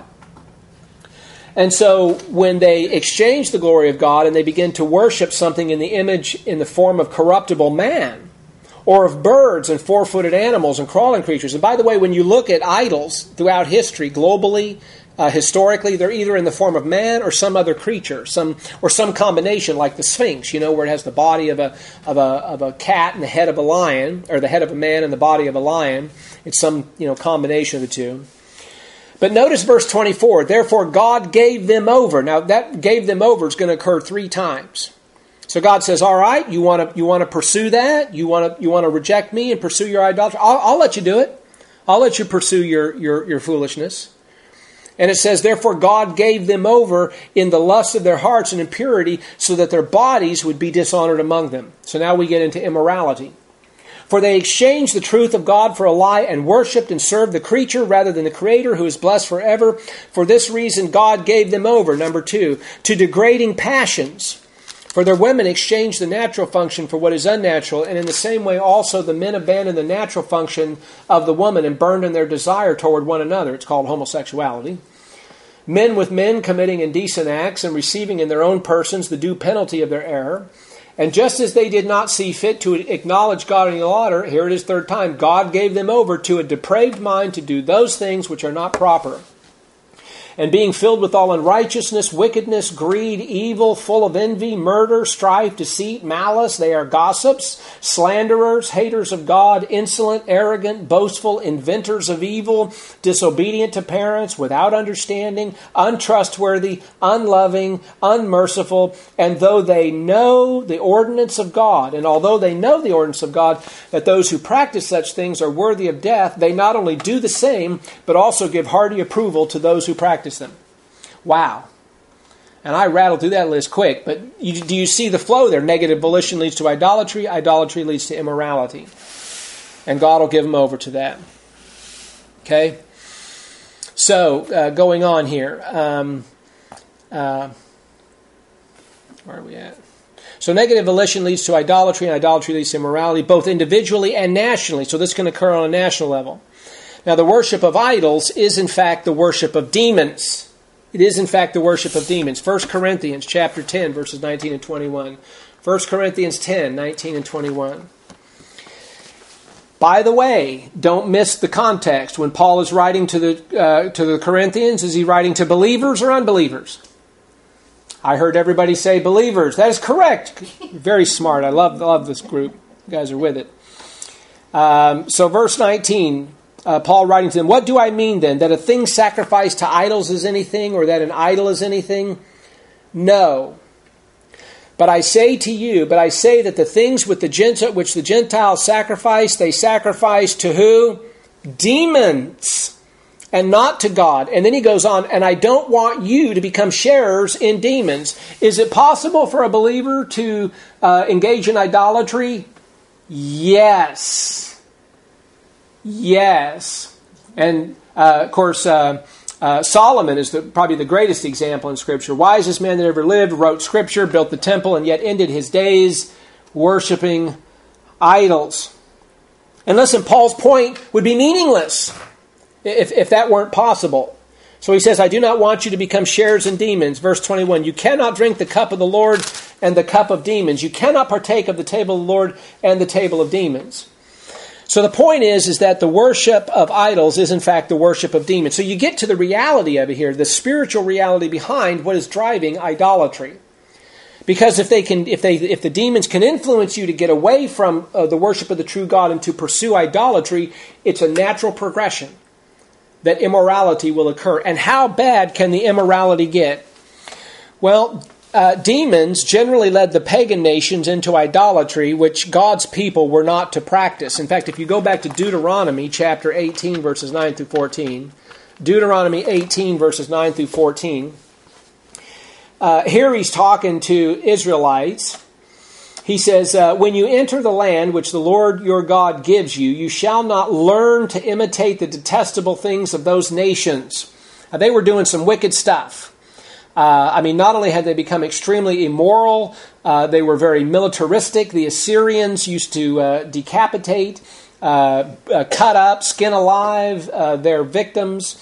And so when they exchange the glory of God and they begin to worship something in the image in the form of corruptible man, or of birds and four-footed animals and crawling creatures. And by the way, when you look at idols throughout history, globally, historically, they're either in the form of man or some other creature, some combination, like the Sphinx, where it has the body of a cat and the head of a lion, or the head of a man and the body of a lion. It's some combination of the two. But notice verse 24. Therefore, God gave them over. Now, that gave them over is going to occur 3 times. So God says, all right, you want to pursue that? You want to reject me and pursue your idolatry? I'll let you do it. I'll let you pursue your foolishness. And it says, therefore God gave them over in the lust of their hearts and impurity, so that their bodies would be dishonored among them. So now we get into immorality. For they exchanged the truth of God for a lie, and worshipped and served the creature rather than the Creator, who is blessed forever. For this reason God gave them over, number 2, to degrading passions. For their women exchanged the natural function for what is unnatural, and in the same way also the men abandoned the natural function of the woman and burned in their desire toward one another. It's called homosexuality. Men with men committing indecent acts and receiving in their own persons the due penalty of their error. And just as they did not see fit to acknowledge God any longer, here it is 3rd time, God gave them over to a depraved mind to do those things which are not proper. And being filled with all unrighteousness, wickedness, greed, evil, full of envy, murder, strife, deceit, malice, they are gossips, slanderers, haters of God, insolent, arrogant, boastful, inventors of evil, disobedient to parents, without understanding, untrustworthy, unloving, unmerciful. And though they know the ordinance of God, and although they know the ordinance of God, that those who practice such things are worthy of death, they not only do the same, but also give hearty approval to those who practice them. Wow. And I rattled through that list quick, but do you see the flow there? Negative volition leads to idolatry. Idolatry leads to immorality. And God will give them over to that. Okay? So, going on here. Where are we at? So negative volition leads to idolatry, and idolatry leads to immorality, both individually and nationally. So this can occur on a national level. Now, the worship of idols is, in fact, the worship of demons. It is, in fact, the worship of demons. 1 Corinthians chapter 10, verses 19 and 21. 1 Corinthians 10, 19 and 21. By the way, don't miss the context. When Paul is writing to the Corinthians, is he writing to believers or unbelievers? I heard everybody say believers. That is correct. Very smart. I love this group. You guys are with it. So verse 19, Paul writing to them, what do I mean then? That a thing sacrificed to idols is anything, or that an idol is anything? No. But I say that the things which the Gentiles sacrifice, they sacrifice to who? Demons. And not to God. And then he goes on, and I don't want you to become sharers in demons. Is it possible for a believer to engage in idolatry? Yes. Yes. And of course, Solomon is probably the greatest example in Scripture. Wisest man that ever lived, wrote Scripture, built the temple, and yet ended his days worshiping idols. And listen, Paul's point would be meaningless if that weren't possible. So he says, I do not want you to become sharers in demons. Verse 21, you cannot drink the cup of the Lord and the cup of demons. You cannot partake of the table of the Lord and the table of demons. So the point is that the worship of idols is in fact the worship of demons. So you get to the reality of it here, the spiritual reality behind what is driving idolatry. Because if the demons can influence you to get away from the worship of the true God and to pursue idolatry, it's a natural progression that immorality will occur. And how bad can the immorality get? Well, demons generally led the pagan nations into idolatry, which God's people were not to practice. In fact, if you go back to Deuteronomy chapter 18, verses 9 through 14, Deuteronomy 18, verses 9 through 14, here he's talking to Israelites. He says, when you enter the land which the Lord your God gives you, you shall not learn to imitate the detestable things of those nations. They were doing some wicked stuff. Not only had they become extremely immoral, they were very militaristic. The Assyrians used to decapitate, cut up, skin alive their victims.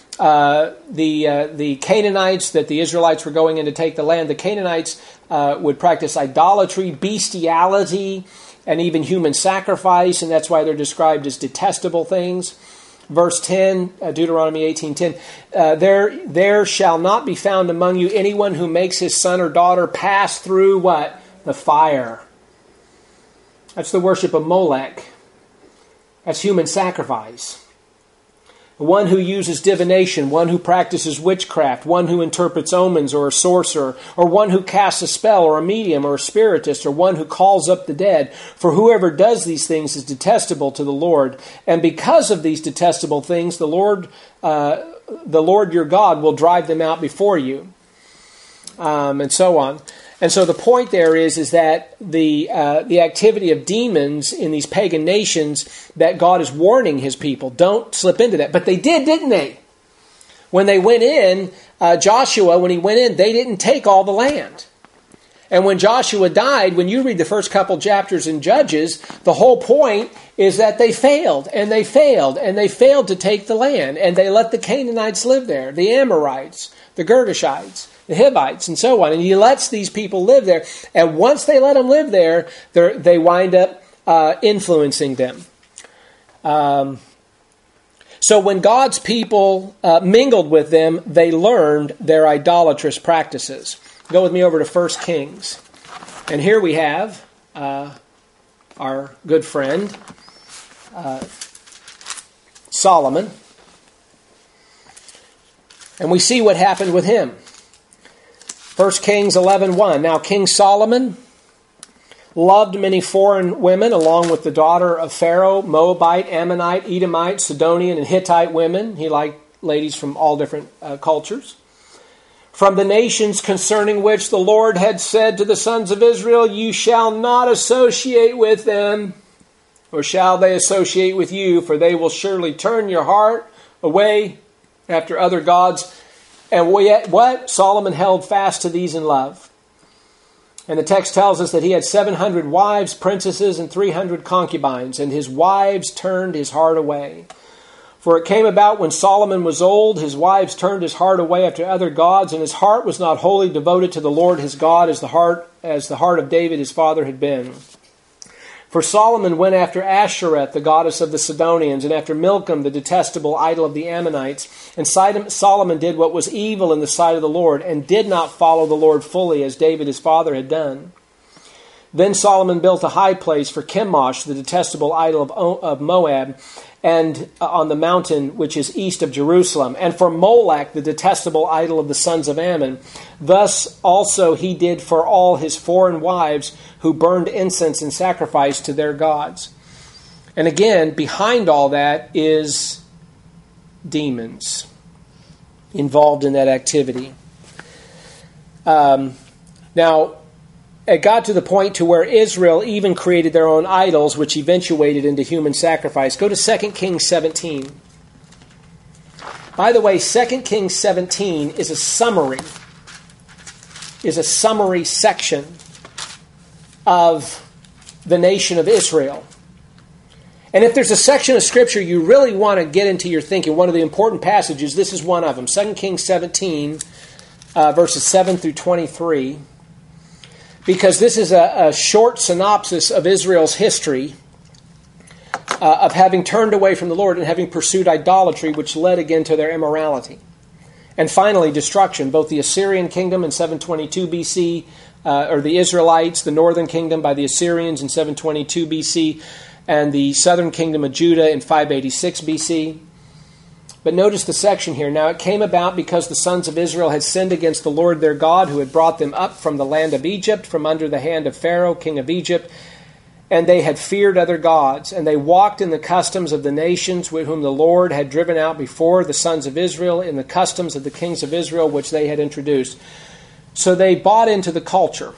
The Canaanites that the Israelites were going in to take the land, the Canaanites would practice idolatry, bestiality, and even human sacrifice, and that's why they're described as detestable things. Verse 10, Deuteronomy 18:10, there shall not be found among you anyone who makes his son or daughter pass through what? The fire. That's the worship of Molech. That's human sacrifice. One who uses divination, one who practices witchcraft, one who interprets omens or a sorcerer, or one who casts a spell or a medium or a spiritist, or one who calls up the dead. For whoever does these things is detestable to the Lord. And because of these detestable things, the Lord your God will drive them out before you. And so on. And so the point there is that the activity of demons in these pagan nations, that God is warning his people, don't slip into that. But they did, didn't they? When they went in, Joshua, when he went in, they didn't take all the land. And when Joshua died, when you read the first couple chapters in Judges, the whole point is that they failed, and they failed, and they failed to take the land. And they let the Canaanites live there, the Amorites, the Girgashites, the Hivites, and so on. And he lets these people live there. And once they let them live there, they wind up influencing them. So when God's people mingled with them, they learned their idolatrous practices. Go with me over to 1 Kings. And here we have our good friend, Solomon. And we see what happened with him. 1 Kings 11:1. Now King Solomon loved many foreign women, along with the daughter of Pharaoh, Moabite, Ammonite, Edomite, Sidonian, and Hittite women. He liked ladies from all different cultures. From the nations concerning which the Lord had said to the sons of Israel, you shall not associate with them, or shall they associate with you, for they will surely turn your heart away after other gods. And what? Solomon held fast to these in love. And the text tells us that he had 700 wives, princesses, and 300 concubines, and his wives turned his heart away. For it came about when Solomon was old, his wives turned his heart away after other gods, and his heart was not wholly devoted to the Lord his God as the heart of David his father had been. For Solomon went after Ashereth, the goddess of the Sidonians, and after Milcom, the detestable idol of the Ammonites. And Solomon did what was evil in the sight of the Lord, and did not follow the Lord fully, as David his father had done. Then Solomon built a high place for Chemosh, the detestable idol of Moab, and on the mountain which is east of Jerusalem, and for Molech, the detestable idol of the sons of Ammon. Thus also he did for all his foreign wives who burned incense and sacrifice to their gods. And again, behind all that is demons involved in that activity. Now, it got to the point to where Israel even created their own idols, which eventuated into human sacrifice. Go to 2 Kings 17. By the way, 2 Kings 17 is a summary section of the nation of Israel. And if there's a section of Scripture you really want to get into your thinking, one of the important passages, this is one of them. 2 Kings 17, verses 7 through 23. Because this is a short synopsis of Israel's history of having turned away from the Lord and having pursued idolatry, which led again to their immorality. And finally, destruction. Both the Assyrian kingdom in 722 BC, or the Israelites, the northern kingdom by the Assyrians in 722 BC, and the southern kingdom of Judah in 586 BC. But notice the section here. Now it came about because the sons of Israel had sinned against the Lord their God, who had brought them up from the land of Egypt, from under the hand of Pharaoh, king of Egypt, and they had feared other gods, and they walked in the customs of the nations with whom the Lord had driven out before the sons of Israel, in the customs of the kings of Israel, which they had introduced. So they bought into the culture.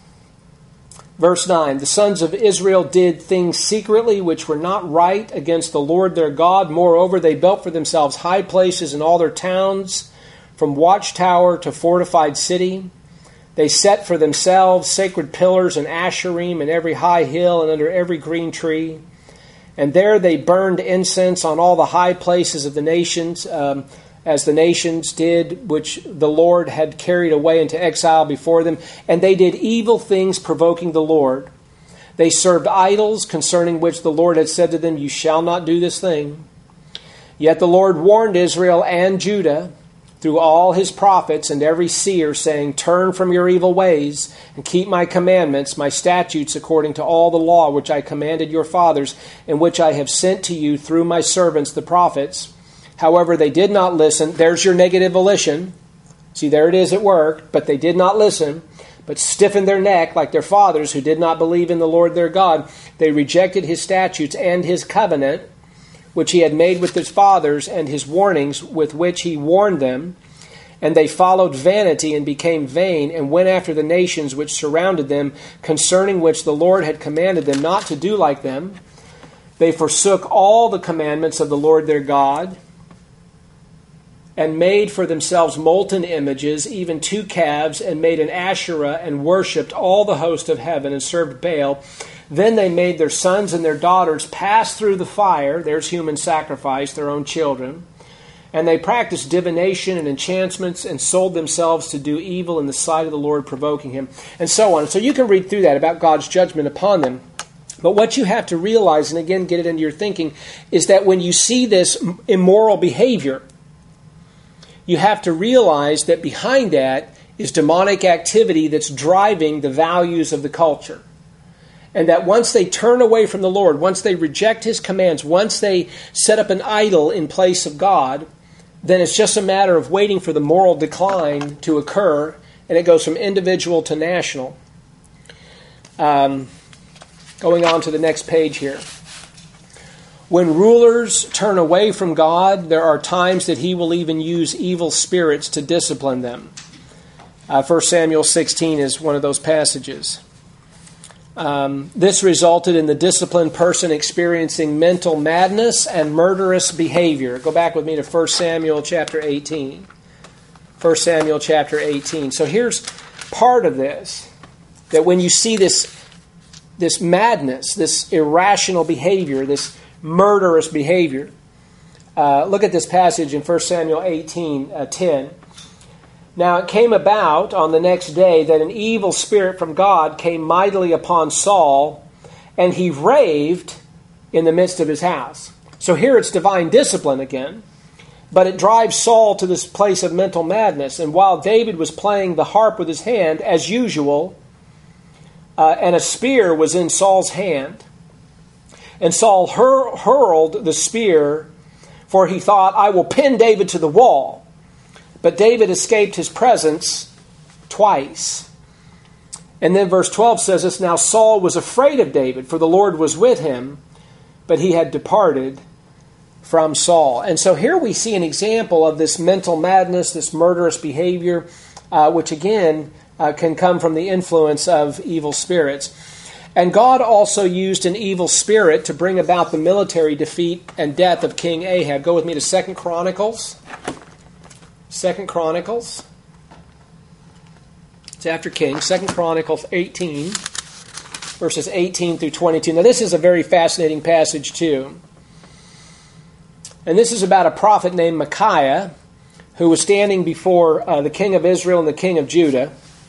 Verse 9, the sons of Israel did things secretly which were not right against the Lord their God. Moreover, they built for themselves high places in all their towns, from watchtower to fortified city. They set for themselves sacred pillars and asherim in every high hill and under every green tree. And there they burned incense on all the high places of the nations, as the nations did, which the Lord had carried away into exile before them. And they did evil things provoking the Lord. They served idols concerning which the Lord had said to them, you shall not do this thing. Yet the Lord warned Israel and Judah through all his prophets and every seer, saying, turn from your evil ways and keep my commandments, my statutes, according to all the law which I commanded your fathers, and which I have sent to you through my servants the prophets. However, they did not listen. There's your negative volition. See, there it is at work. But they did not listen, but stiffened their neck like their fathers who did not believe in the Lord their God. They rejected his statutes and his covenant, which he had made with his fathers, and his warnings with which he warned them. And they followed vanity and became vain, and went after the nations which surrounded them, concerning which the Lord had commanded them not to do like them. They forsook all the commandments of the Lord their God, and made for themselves molten images, even 2 calves, and made an Asherah, and worshipped all the host of heaven, and served Baal. Then they made their sons and their daughters pass through the fire. There's human sacrifice, their own children. And they practiced divination and enchantments, and sold themselves to do evil in the sight of the Lord, provoking him, and so on. So you can read through that about God's judgment upon them. But what you have to realize, and again get it into your thinking, is that when you see this immoral behavior, you have to realize that behind that is demonic activity that's driving the values of the culture. And that once they turn away from the Lord, once they reject His commands, once they set up an idol in place of God, then it's just a matter of waiting for the moral decline to occur, and it goes from individual to national. Going on to the next page here. When rulers turn away from God, there are times that He will even use evil spirits to discipline them. 1 Samuel 16 is one of those passages. This resulted in the disciplined person experiencing mental madness and murderous behavior. Go back with me to 1 Samuel chapter 18. 1 Samuel chapter 18. So here's part of this, that when you see this madness, this irrational behavior, this murderous behavior, look at this passage in 1 Samuel 18:10. Now it came about on the next day that an evil spirit from God came mightily upon Saul, and he raved in the midst of his house. So here it's divine discipline again, but it drives Saul to this place of mental madness. And while David was playing the harp with his hand, as usual, and a spear was in Saul's hand, and Saul hurled the spear, for he thought, I will pin David to the wall. But David escaped his presence twice. And then verse 12 says this, Now Saul was afraid of David, for the Lord was with him, but he had departed from Saul. And so here we see an example of this mental madness, this murderous behavior, which again can come from the influence of evil spirits. And God also used an evil spirit to bring about the military defeat and death of King Ahab. Go with me to 2 Chronicles. 2 Chronicles. It's after Kings. 2 Chronicles 18, verses 18 through 22. Now this is a very fascinating passage too. And this is about a prophet named Micaiah, who was standing before the king of Israel and the king of Judah.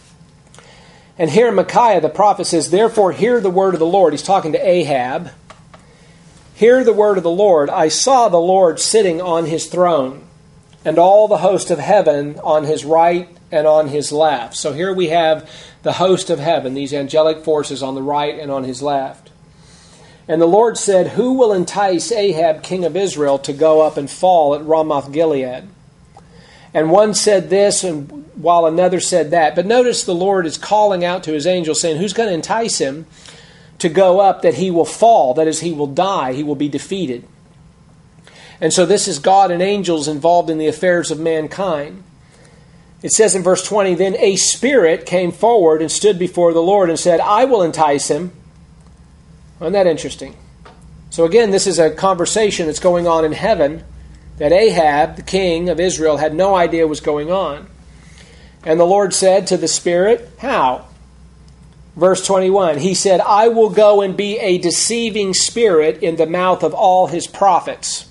And here Micaiah, the prophet, says, Therefore hear the word of the Lord. He's talking to Ahab. Hear the word of the Lord. I saw the Lord sitting on his throne, and all the host of heaven on his right and on his left. So here we have the host of heaven, these angelic forces on the right and on his left. And the Lord said, Who will entice Ahab, king of Israel, to go up and fall at Ramoth Gilead? And one said this, and while another said that. But notice the Lord is calling out to his angel, saying, who's going to entice him to go up that he will fall? That is, he will die, he will be defeated. And so this is God and angels involved in the affairs of mankind. It says in verse 20, Then a spirit came forward and stood before the Lord and said, I will entice him. Isn't that interesting? So again, this is a conversation that's going on in heaven that Ahab, the king of Israel, had no idea was going on. And the Lord said to the spirit, How? Verse 21, He said, I will go and be a deceiving spirit in the mouth of all his prophets.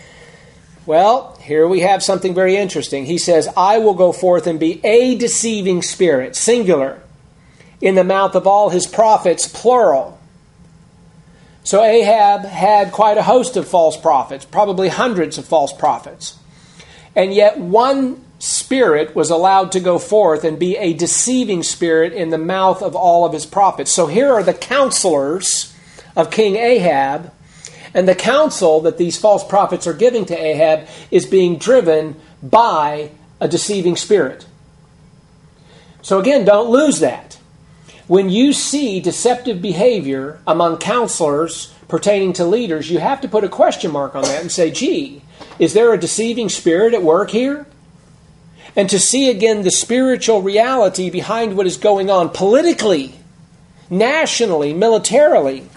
Well, here we have something very interesting. He says, I will go forth and be a deceiving spirit, singular, in the mouth of all his prophets, plural. So Ahab had quite a host of false prophets, probably hundreds of false prophets. And yet one spirit was allowed to go forth and be a deceiving spirit in the mouth of all of his prophets. So here are the counselors of King Ahab, and the counsel that these false prophets are giving to Ahab is being driven by a deceiving spirit. So again, don't lose that. When you see deceptive behavior among counselors pertaining to leaders, you have to put a question mark on that and say, gee, is there a deceiving spirit at work here? And to see again the spiritual reality behind what is going on politically, nationally, militarily.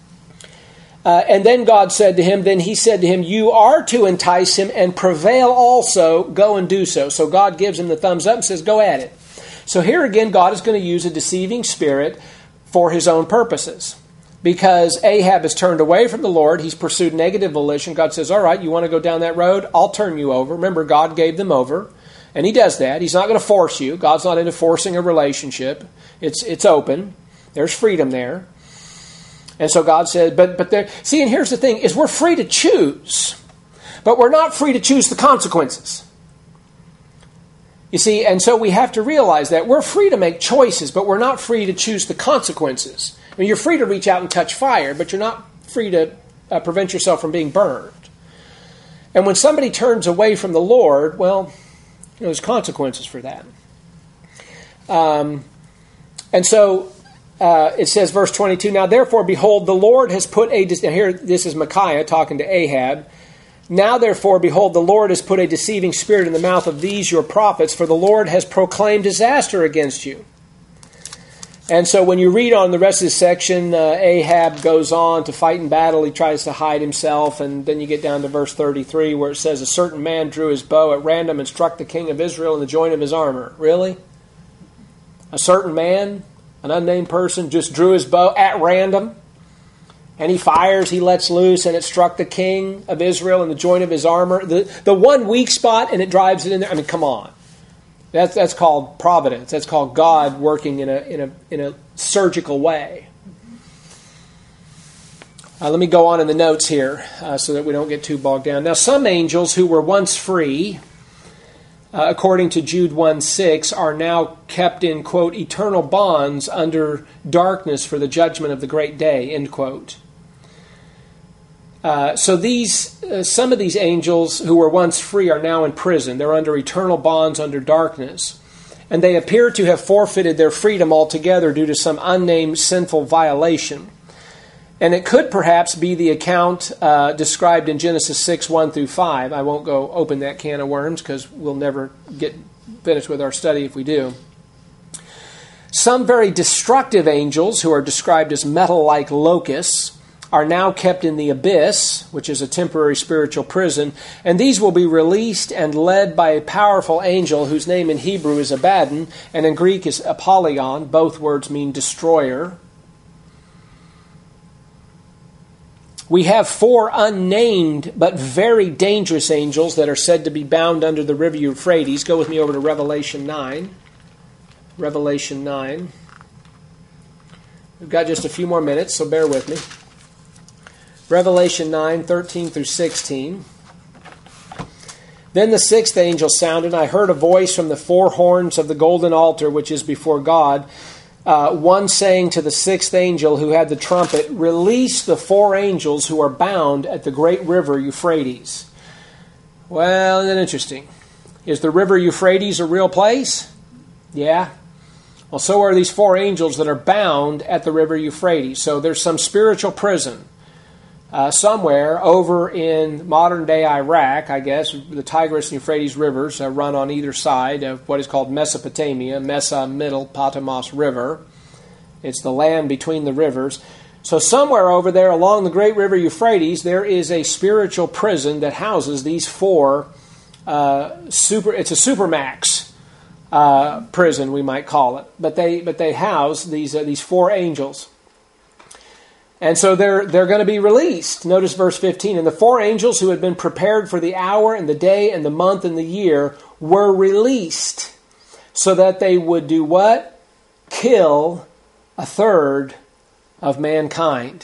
And then God said to him, then he said to him, you are to entice him and prevail also, go and do so. So God gives him the thumbs up and says, go at it. So here again, God is going to use a deceiving spirit for his own purposes. Because Ahab has turned away from the Lord, he's pursued negative volition. God says, all right, you want to go down that road? I'll turn you over. Remember, God gave them over. And he does that. He's not going to force you. God's not into forcing a relationship. It's open. There's freedom there. And so God said, but there, see, and here's the thing, is we're free to choose, but we're not free to choose the consequences. You see, and so we have to realize that we're free to make choices, but we're not free to choose the consequences. I mean, you're free to reach out and touch fire, but you're not free to prevent yourself from being burned. And when somebody turns away from the Lord, well, there's consequences for that. And so it says, verse 22, now therefore, behold, the Lord has put a... Here, this is Micaiah talking to Ahab. Now therefore, behold, the Lord has put a deceiving spirit in the mouth of these your prophets, for the Lord has proclaimed disaster against you. And so when you read on the rest of this section, Ahab goes on to fight in battle. He tries to hide himself. And then you get down to verse 33 where it says, a certain man drew his bow at random and struck the king of Israel in the joint of his armor. Really? A certain man, an unnamed person, just drew his bow at random. And he fires, he lets loose, and it struck the king of Israel in the joint of his armor. The one weak spot, and it drives it in there. I mean, come on. That's called providence. That's called God working in a surgical way. Let me go on in the notes here so that we don't get too bogged down. Now, some angels who were once free, according to Jude 1:6, are now kept in, quote, eternal bonds under darkness for the judgment of the great day, end quote. So some of these angels who were once free are now in prison. They're under eternal bonds under darkness. And they appear to have forfeited their freedom altogether due to some unnamed sinful violation. And it could perhaps be the account described in Genesis 6, 1 through 5. I won't go open that can of worms because we'll never get finished with our study if we do. Some very destructive angels who are described as metal-like locusts are now kept in the abyss, which is a temporary spiritual prison, and these will be released and led by a powerful angel whose name in Hebrew is Abaddon, and in Greek is Apollyon. Both words mean destroyer. We have 4 unnamed but very dangerous angels that are said to be bound under the river Euphrates. Go with me over to Revelation 9. Revelation 9. We've got just a few more minutes, so bear with me. Revelation 9, 13 through 16. Then the 6th angel sounded, and I heard a voice from the 4 horns of the golden altar which is before God, one saying to the 6th angel who had the trumpet, release the 4 angels who are bound at the great river Euphrates. Well, isn't that interesting? Is the river Euphrates a real place? Yeah. Well, so are these 4 angels that are bound at the river Euphrates. So there's some spiritual prison somewhere over in modern-day Iraq, I guess. The Tigris and Euphrates rivers run on either side of what is called Mesopotamia, Mesa, Middle, Patmos River. It's the land between the rivers. So somewhere over there along the great river Euphrates, there is a spiritual prison that houses these 4 it's a supermax prison, we might call it. But they house these 4 angels. And so they're going to be released. Notice verse 15. And the 4 angels who had been prepared for the hour and the day and the month and the year were released so that they would do what? Kill 1/3 of mankind.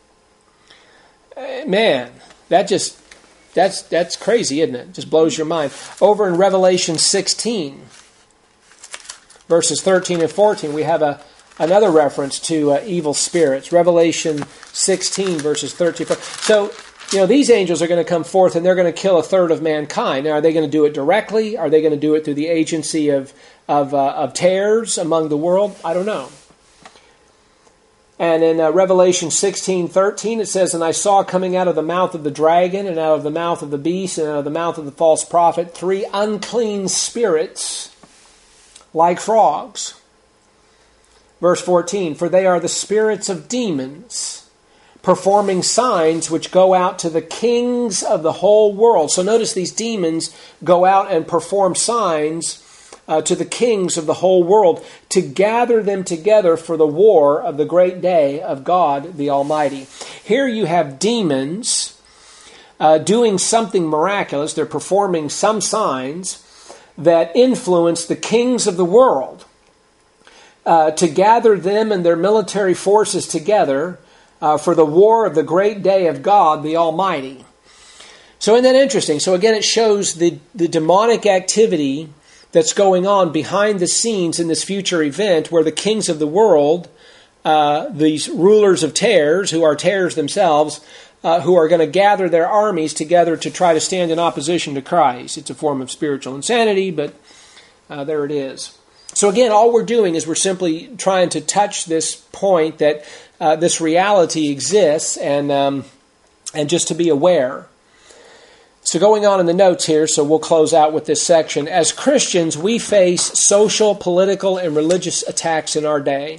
Man, that's crazy, isn't it? Just blows your mind. Over in Revelation 16, verses 13 and 14, we have another reference to evil spirits. Revelation 16, verses 13. So, these angels are going to come forth and they're going to kill 1/3 of mankind. Now, are they going to do it directly? Are they going to do it through the agency of tares among the world? I don't know. And in Revelation 16:13, it says, and I saw coming out of the mouth of the dragon and out of the mouth of the beast and out of the mouth of the false prophet 3 unclean spirits like frogs. Verse 14, for they are the spirits of demons, performing signs which go out to the kings of the whole world. So notice these demons go out and perform signs to the kings of the whole world to gather them together for the war of the great day of God the Almighty. Here you have demons doing something miraculous. They're performing some signs that influence the kings of the world to gather them and their military forces together for the war of the great day of God the Almighty. So isn't that interesting? So again, it shows the demonic activity that's going on behind the scenes in this future event where the kings of the world, these rulers of tares, who are tares themselves, who are going to gather their armies together to try to stand in opposition to Christ. It's a form of spiritual insanity, but there it is. So again, all we're doing is we're simply trying to touch this point that this reality exists and just to be aware. So going on in the notes here, so we'll close out with this section. As Christians, we face social, political, and religious attacks in our day.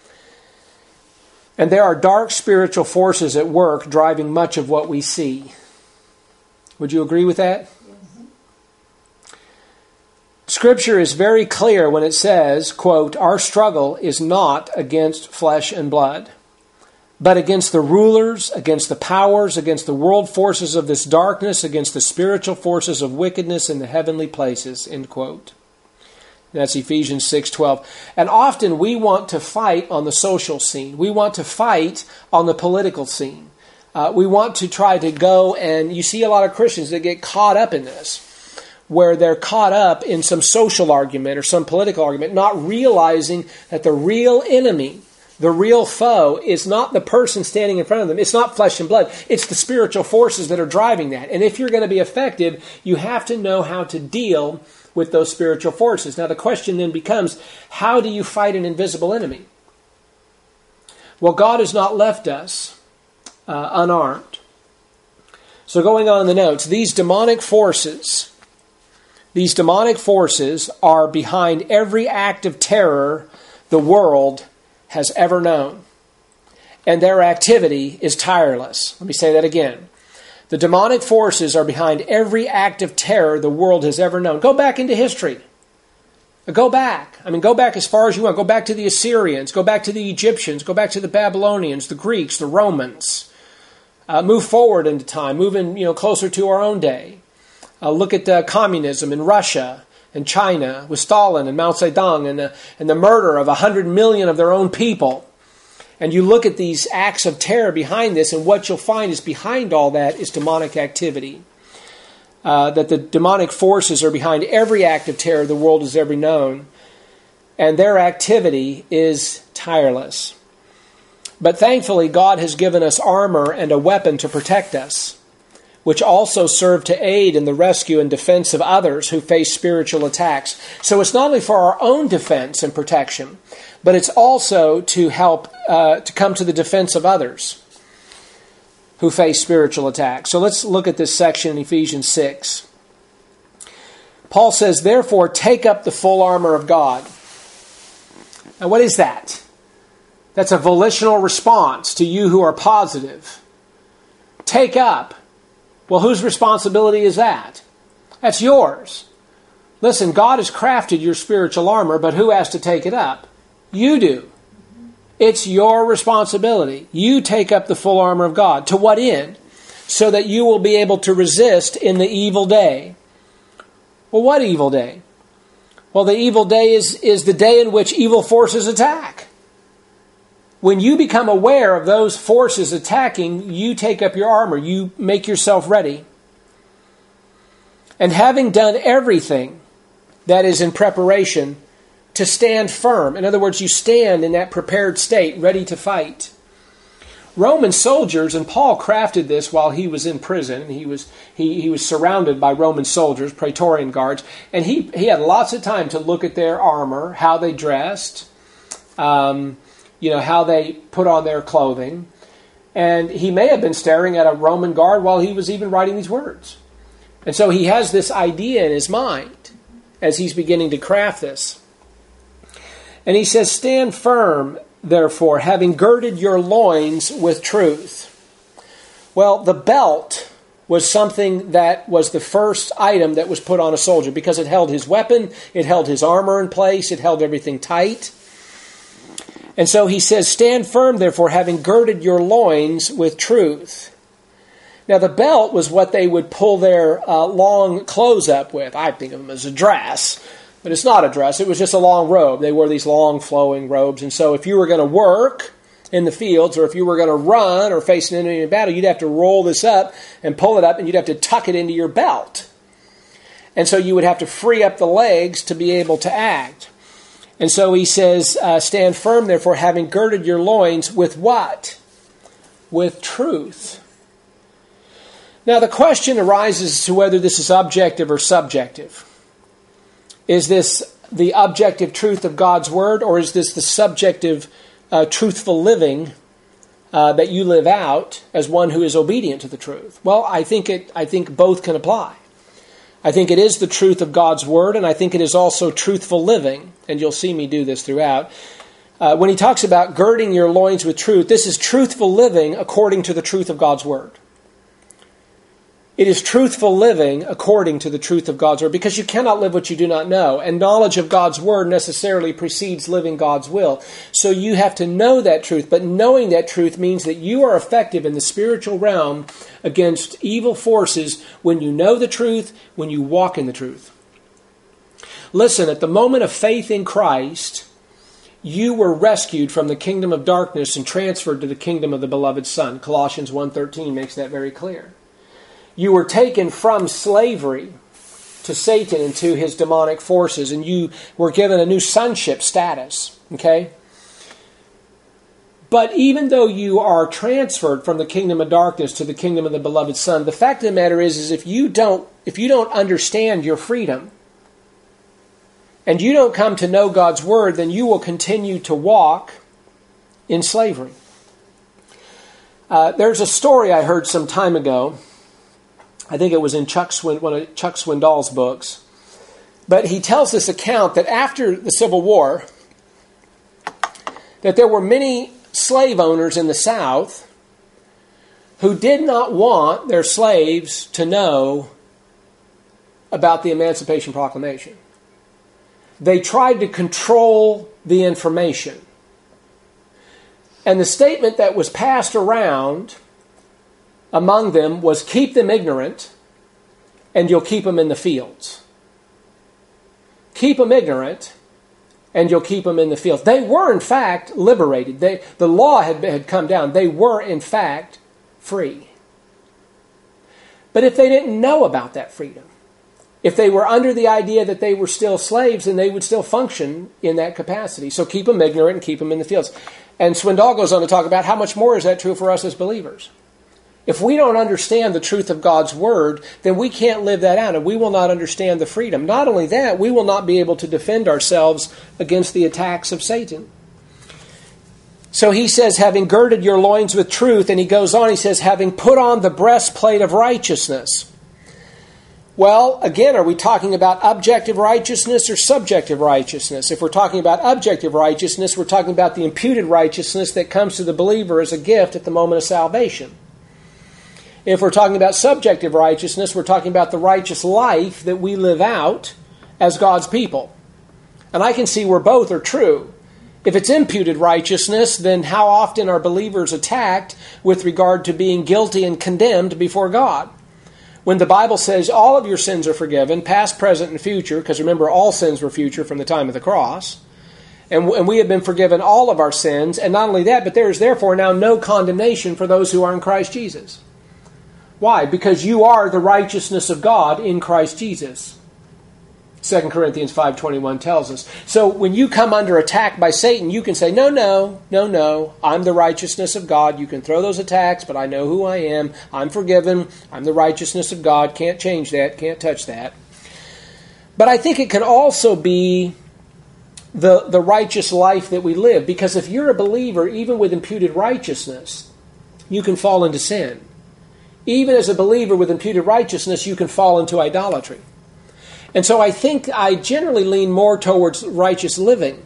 And there are dark spiritual forces at work driving much of what we see. Would you agree with that? Scripture is very clear when it says, quote, "Our struggle is not against flesh and blood, but against the rulers, against the powers, against the world forces of this darkness, against the spiritual forces of wickedness in the heavenly places," end quote. That's Ephesians 6:12. And often we want to fight on the social scene. We want to fight on the political scene. We want to try to go, and you see a lot of Christians that get caught up in this, where they're caught up in some social argument or some political argument, not realizing that the real enemy, the real foe, is not the person standing in front of them. It's not flesh and blood. It's the spiritual forces that are driving that. And if you're going to be effective, you have to know how to deal with those spiritual forces. Now the question then becomes, how do you fight an invisible enemy? Well, God has not left us unarmed. So going on in the notes, these demonic forces are behind every act of terror the world has ever known. And their activity is tireless. Let me say that again. The demonic forces are behind every act of terror the world has ever known. Go back into history. Go back. Go back as far as you want. Go back to the Assyrians. Go back to the Egyptians. Go back to the Babylonians, the Greeks, the Romans. Move forward into time. Move in, closer to our own day. Look at communism in Russia and China with Stalin and Mao Zedong and the murder of 100 million of their own people. And you look at these acts of terror behind this, and what you'll find is behind all that is demonic activity. That the demonic forces are behind every act of terror the world has ever known. And their activity is tireless. But thankfully, God has given us armor and a weapon to protect us, which also serve to aid in the rescue and defense of others who face spiritual attacks. So it's not only for our own defense and protection, but it's also to help to come to the defense of others who face spiritual attacks. So let's look at this section in Ephesians 6. Paul says, "Therefore, take up the full armor of God." Now, what is that? That's a volitional response to you who are positive. Take up. Well, whose responsibility is that? That's yours. Listen, God has crafted your spiritual armor, but who has to take it up? You do. It's your responsibility. You take up the full armor of God. To what end? So that you will be able to resist in the evil day. Well, what evil day? Well, the evil day is the day in which evil forces attack. When you become aware of those forces attacking, you take up your armor. You make yourself ready. And having done everything that is in preparation, to stand firm. In other words, you stand in that prepared state, ready to fight. Roman soldiers, and Paul crafted this while he was in prison. He was surrounded by Roman soldiers, Praetorian guards, and he had lots of time to look at their armor, how they dressed, how they put on their clothing. And he may have been staring at a Roman guard while he was even writing these words. And so he has this idea in his mind as he's beginning to craft this. And he says, "Stand firm, therefore, having girded your loins with truth." Well, the belt was something that was the first item that was put on a soldier because it held his weapon, it held his armor in place, it held everything tight. And so he says, "Stand firm, therefore, having girded your loins with truth." Now, the belt was what they would pull their long clothes up with. I think of them as a dress. But it's not a dress. It was just a long robe. They wore these long flowing robes. And so if you were going to work in the fields, or if you were going to run or face an enemy in battle, you'd have to roll this up and pull it up, and you'd have to tuck it into your belt. And so you would have to free up the legs to be able to act. And so he says, stand firm, therefore, having girded your loins with what? With truth. Now the question arises as to whether this is objective or subjective. Is this the objective truth of God's Word, or is this the subjective truthful living that you live out as one who is obedient to the truth? Well, I think both can apply. I think it is the truth of God's Word, and I think it is also truthful living, and you'll see me do this throughout. When he talks about girding your loins with truth, this is truthful living according to the truth of God's Word. It is truthful living according to the truth of God's Word, because you cannot live what you do not know, and knowledge of God's Word necessarily precedes living God's will. So you have to know that truth, but knowing that truth means that you are effective in the spiritual realm against evil forces when you know the truth, when you walk in the truth. Listen, at the moment of faith in Christ, you were rescued from the kingdom of darkness and transferred to the kingdom of the beloved Son. Colossians 1:13 makes that very clear. You were taken from slavery to Satan and to his demonic forces, and you were given a new sonship status. Okay? But even though you are transferred from the kingdom of darkness to the kingdom of the beloved Son, the fact of the matter is if you don't understand your freedom, and you don't come to know God's Word, then you will continue to walk in slavery. There's a story I heard some time ago. I think it was in one of Chuck Swindoll's books. But he tells this account that after the Civil War, that there were many slave owners in the South who did not want their slaves to know about the Emancipation Proclamation. They tried to control the information. And the statement that was passed around among them was, keep them ignorant and you'll keep them in the fields. Keep them ignorant and you'll keep them in the fields. They were in fact liberated. The law had come down. They were in fact free. But if they didn't know about that freedom, if they were under the idea that they were still slaves, then they would still function in that capacity. So keep them ignorant and keep them in the fields. And Swindoll goes on to talk about how much more is that true for us as believers. If we don't understand the truth of God's Word, then we can't live that out, and we will not understand the freedom. Not only that, we will not be able to defend ourselves against the attacks of Satan. So he says, having girded your loins with truth, and he goes on, he says, having put on the breastplate of righteousness. Well, again, are we talking about objective righteousness or subjective righteousness? If we're talking about objective righteousness, we're talking about the imputed righteousness that comes to the believer as a gift at the moment of salvation. If we're talking about subjective righteousness, we're talking about the righteous life that we live out as God's people. And I can see where both are true. If it's imputed righteousness, then how often are believers attacked with regard to being guilty and condemned before God? When the Bible says all of your sins are forgiven, past, present, and future, because remember, all sins were future from the time of the cross, and we have been forgiven all of our sins, and not only that, but there is therefore now no condemnation for those who are in Christ Jesus. Why? Because you are the righteousness of God in Christ Jesus. 2 Corinthians 5:21 tells us. So when you come under attack by Satan, you can say, no, I'm the righteousness of God. You can throw those attacks, but I know who I am. I'm forgiven. I'm the righteousness of God. Can't change that. Can't touch that. But I think it can also be the righteous life that we live. Because if you're a believer, even with imputed righteousness, you can fall into sin. Even as a believer with imputed righteousness, you can fall into idolatry. And so I think I generally lean more towards righteous living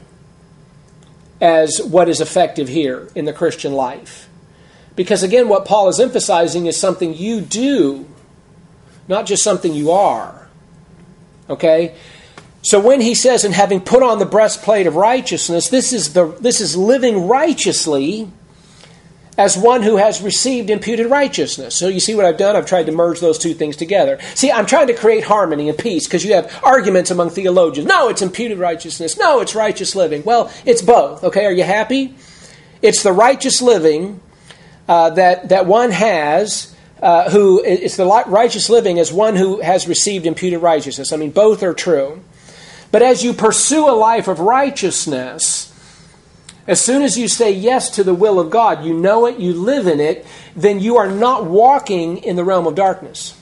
as what is effective here in the Christian life. Because again, what Paul is emphasizing is something you do, not just something you are. Okay? So when he says, and having put on the breastplate of righteousness, this is living righteously as one who has received imputed righteousness. So you see what I've done? I've tried to merge those two things together. See, I'm trying to create harmony and peace because you have arguments among theologians. No, it's imputed righteousness. No, it's righteous living. Well, it's both. Okay, are you happy? It's the righteous living that one has, it's the righteous living as one who has received imputed righteousness. I mean, both are true. But as you pursue a life of righteousness, as soon as you say yes to the will of God, you know it, you live in it, then you are not walking in the realm of darkness.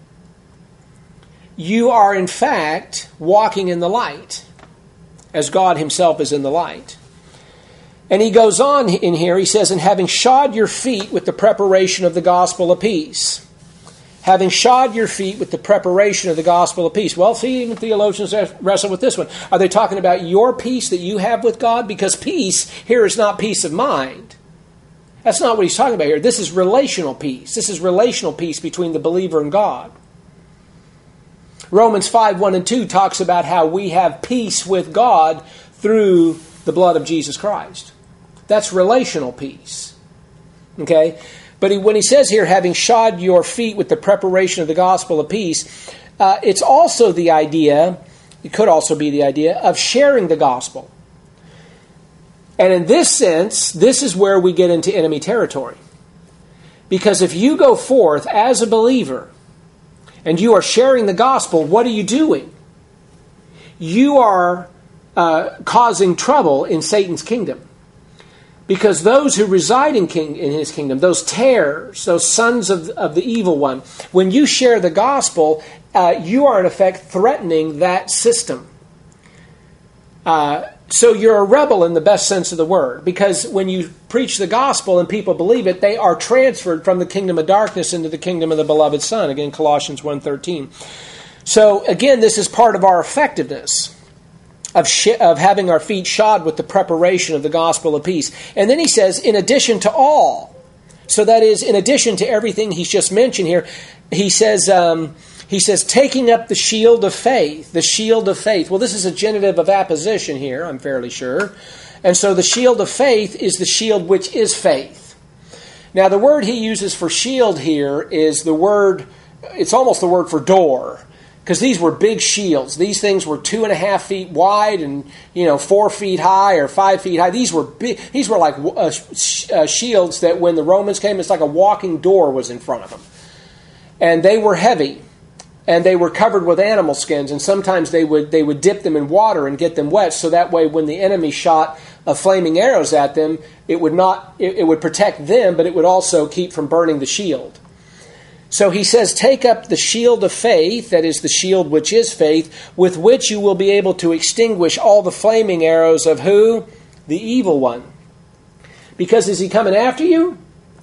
You are, in fact, walking in the light, as God himself is in the light. And he goes on in here, he says, and having shod your feet with the preparation of the gospel of peace. Having shod your feet with the preparation of the gospel of peace. Well, see, even theologians wrestle with this one. Are they talking about your peace that you have with God? Because peace here is not peace of mind. That's not what he's talking about here. This is relational peace. This is relational peace between the believer and God. Romans 5:1-2 talks about how we have peace with God through the blood of Jesus Christ. That's relational peace. Okay? But when he says here, having shod your feet with the preparation of the gospel of peace, it's also the idea, it could also be the idea, of sharing the gospel. And in this sense, this is where we get into enemy territory. Because if you go forth as a believer and you are sharing the gospel, what are you doing? You are causing trouble in Satan's kingdom. Because those who reside in his kingdom, those tares, those sons of the evil one, when you share the gospel, you are in effect threatening that system. So you're a rebel in the best sense of the word. Because when you preach the gospel and people believe it, they are transferred from the kingdom of darkness into the kingdom of the beloved Son. Again, Colossians 1:13. So again, this is part of our effectiveness of having our feet shod with the preparation of the gospel of peace. And then he says, in addition to all. So that is, in addition to everything he's just mentioned here, he says, taking up the shield of faith. The shield of faith. Well, this is a genitive of apposition here, I'm fairly sure. And so the shield of faith is the shield which is faith. Now, the word he uses for shield here is the word, it's almost the word for door. Because these were big shields. These things were 2.5 feet wide and 4 feet high or 5 feet high. These were big. These were like shields that when the Romans came, it's like a walking door was in front of them. And they were heavy. And they were covered with animal skins. And sometimes they would dip them in water and get them wet. So that way when the enemy shot flaming arrows at them, it would protect them, but it would also keep from burning the shield. So he says, take up the shield of faith, that is the shield which is faith, with which you will be able to extinguish all the flaming arrows of who? The evil one. Because is he coming after you?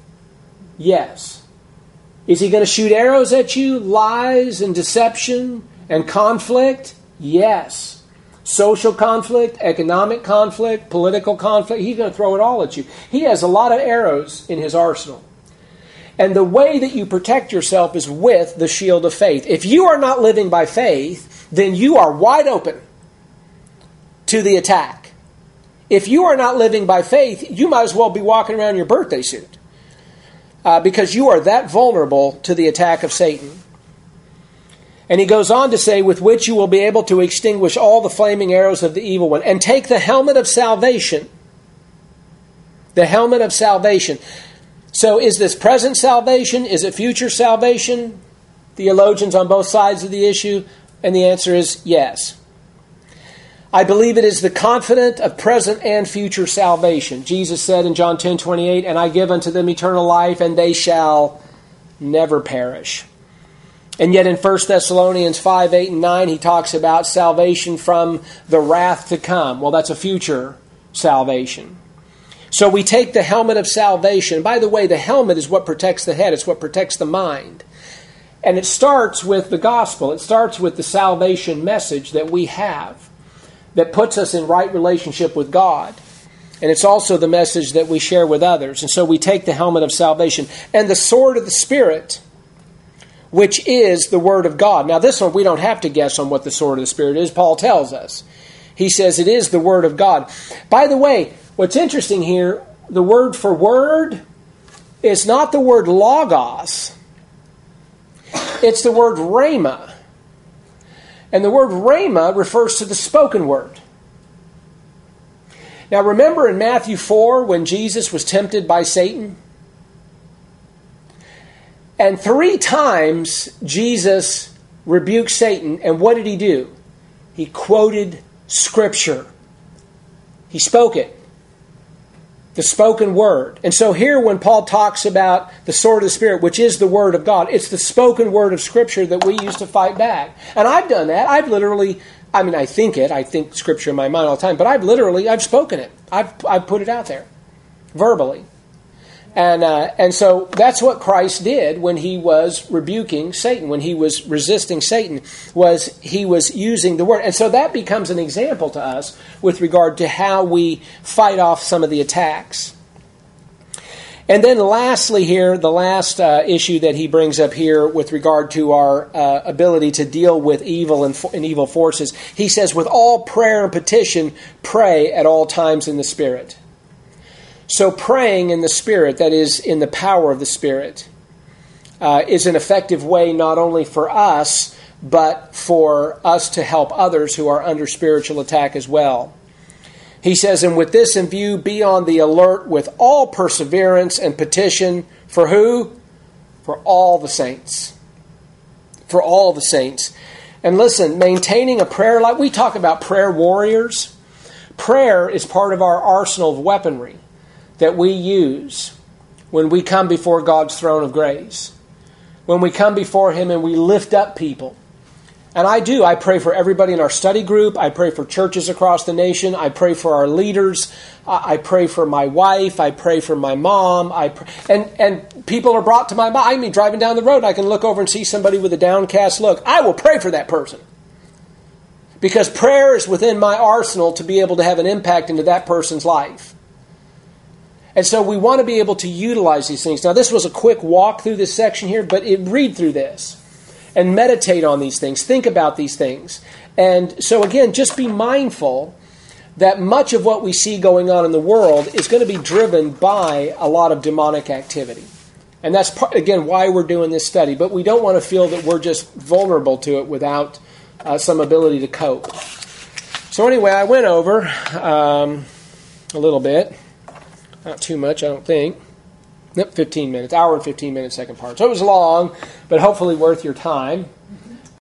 Yes. Is he going to shoot arrows at you? Lies and deception and conflict? Yes. Social conflict, economic conflict, political conflict. He's going to throw it all at you. He has a lot of arrows in his arsenal. And the way that you protect yourself is with the shield of faith. If you are not living by faith, then you are wide open to the attack. If you are not living by faith, you might as well be walking around in your birthday suit. Because you are that vulnerable to the attack of Satan. And he goes on to say, with which you will be able to extinguish all the flaming arrows of the evil one. And take the helmet of salvation. The helmet of salvation. So is this present salvation? Is it future salvation? Theologians on both sides of the issue. And the answer is yes. I believe it is the confident of present and future salvation. Jesus said in John 10:28, and I give unto them eternal life, and they shall never perish. And yet in 1 Thessalonians 5:8-9, he talks about salvation from the wrath to come. Well, that's a future salvation. So we take the helmet of salvation. By the way, the helmet is what protects the head. It's what protects the mind. And it starts with the gospel. It starts with the salvation message that we have that puts us in right relationship with God. And it's also the message that we share with others. And so we take the helmet of salvation and the sword of the Spirit, which is the Word of God. Now this one, we don't have to guess on what the sword of the Spirit is. Paul tells us. He says it is the Word of God. By the way, what's interesting here, the word for word is not the word logos. It's the word rhema. And the word rhema refers to the spoken word. Now remember in Matthew 4 when Jesus was tempted by Satan? And 3 times Jesus rebuked Satan, and what did he do? He quoted Scripture. He spoke it. The spoken word. And so here when Paul talks about the sword of the Spirit, which is the word of God, it's the spoken word of Scripture that we use to fight back. And I've done that. I think Scripture in my mind all the time, but I've spoken it. I've put it out there, verbally. And so that's what Christ did when he was rebuking Satan, when he was resisting Satan, was he was using the word. And so that becomes an example to us with regard to how we fight off some of the attacks. And then lastly here, the last issue that he brings up here with regard to our ability to deal with evil and evil forces, he says, with all prayer and petition, pray at all times in the Spirit. So praying in the Spirit, that is, in the power of the Spirit, is an effective way not only for us, but for us to help others who are under spiritual attack as well. He says, and with this in view, be on the alert with all perseverance and petition for who? For all the saints. For all the saints. And listen, maintaining a prayer life, we talk about prayer warriors. Prayer is part of our arsenal of weaponry that we use when we come before God's throne of grace. When we come before Him and we lift up people. And I pray for everybody in our study group. I pray for churches across the nation. I pray for our leaders. I pray for my wife. I pray for my mom. And people are brought to my mind. I mean, driving down the road, I can look over and see somebody with a downcast look. I will pray for that person. Because prayer is within my arsenal to be able to have an impact into that person's life. And so we want to be able to utilize these things. Now, this was a quick walk through this section here, but read through this and meditate on these things. Think about these things. And so, again, just be mindful that much of what we see going on in the world is going to be driven by a lot of demonic activity. And that's, again, why we're doing this study. But we don't want to feel that we're just vulnerable to it without some ability to cope. So anyway, I went over a little bit. Not too much, I don't think. 15 minutes, hour and 15 minutes, second part. So it was long, but hopefully worth your time.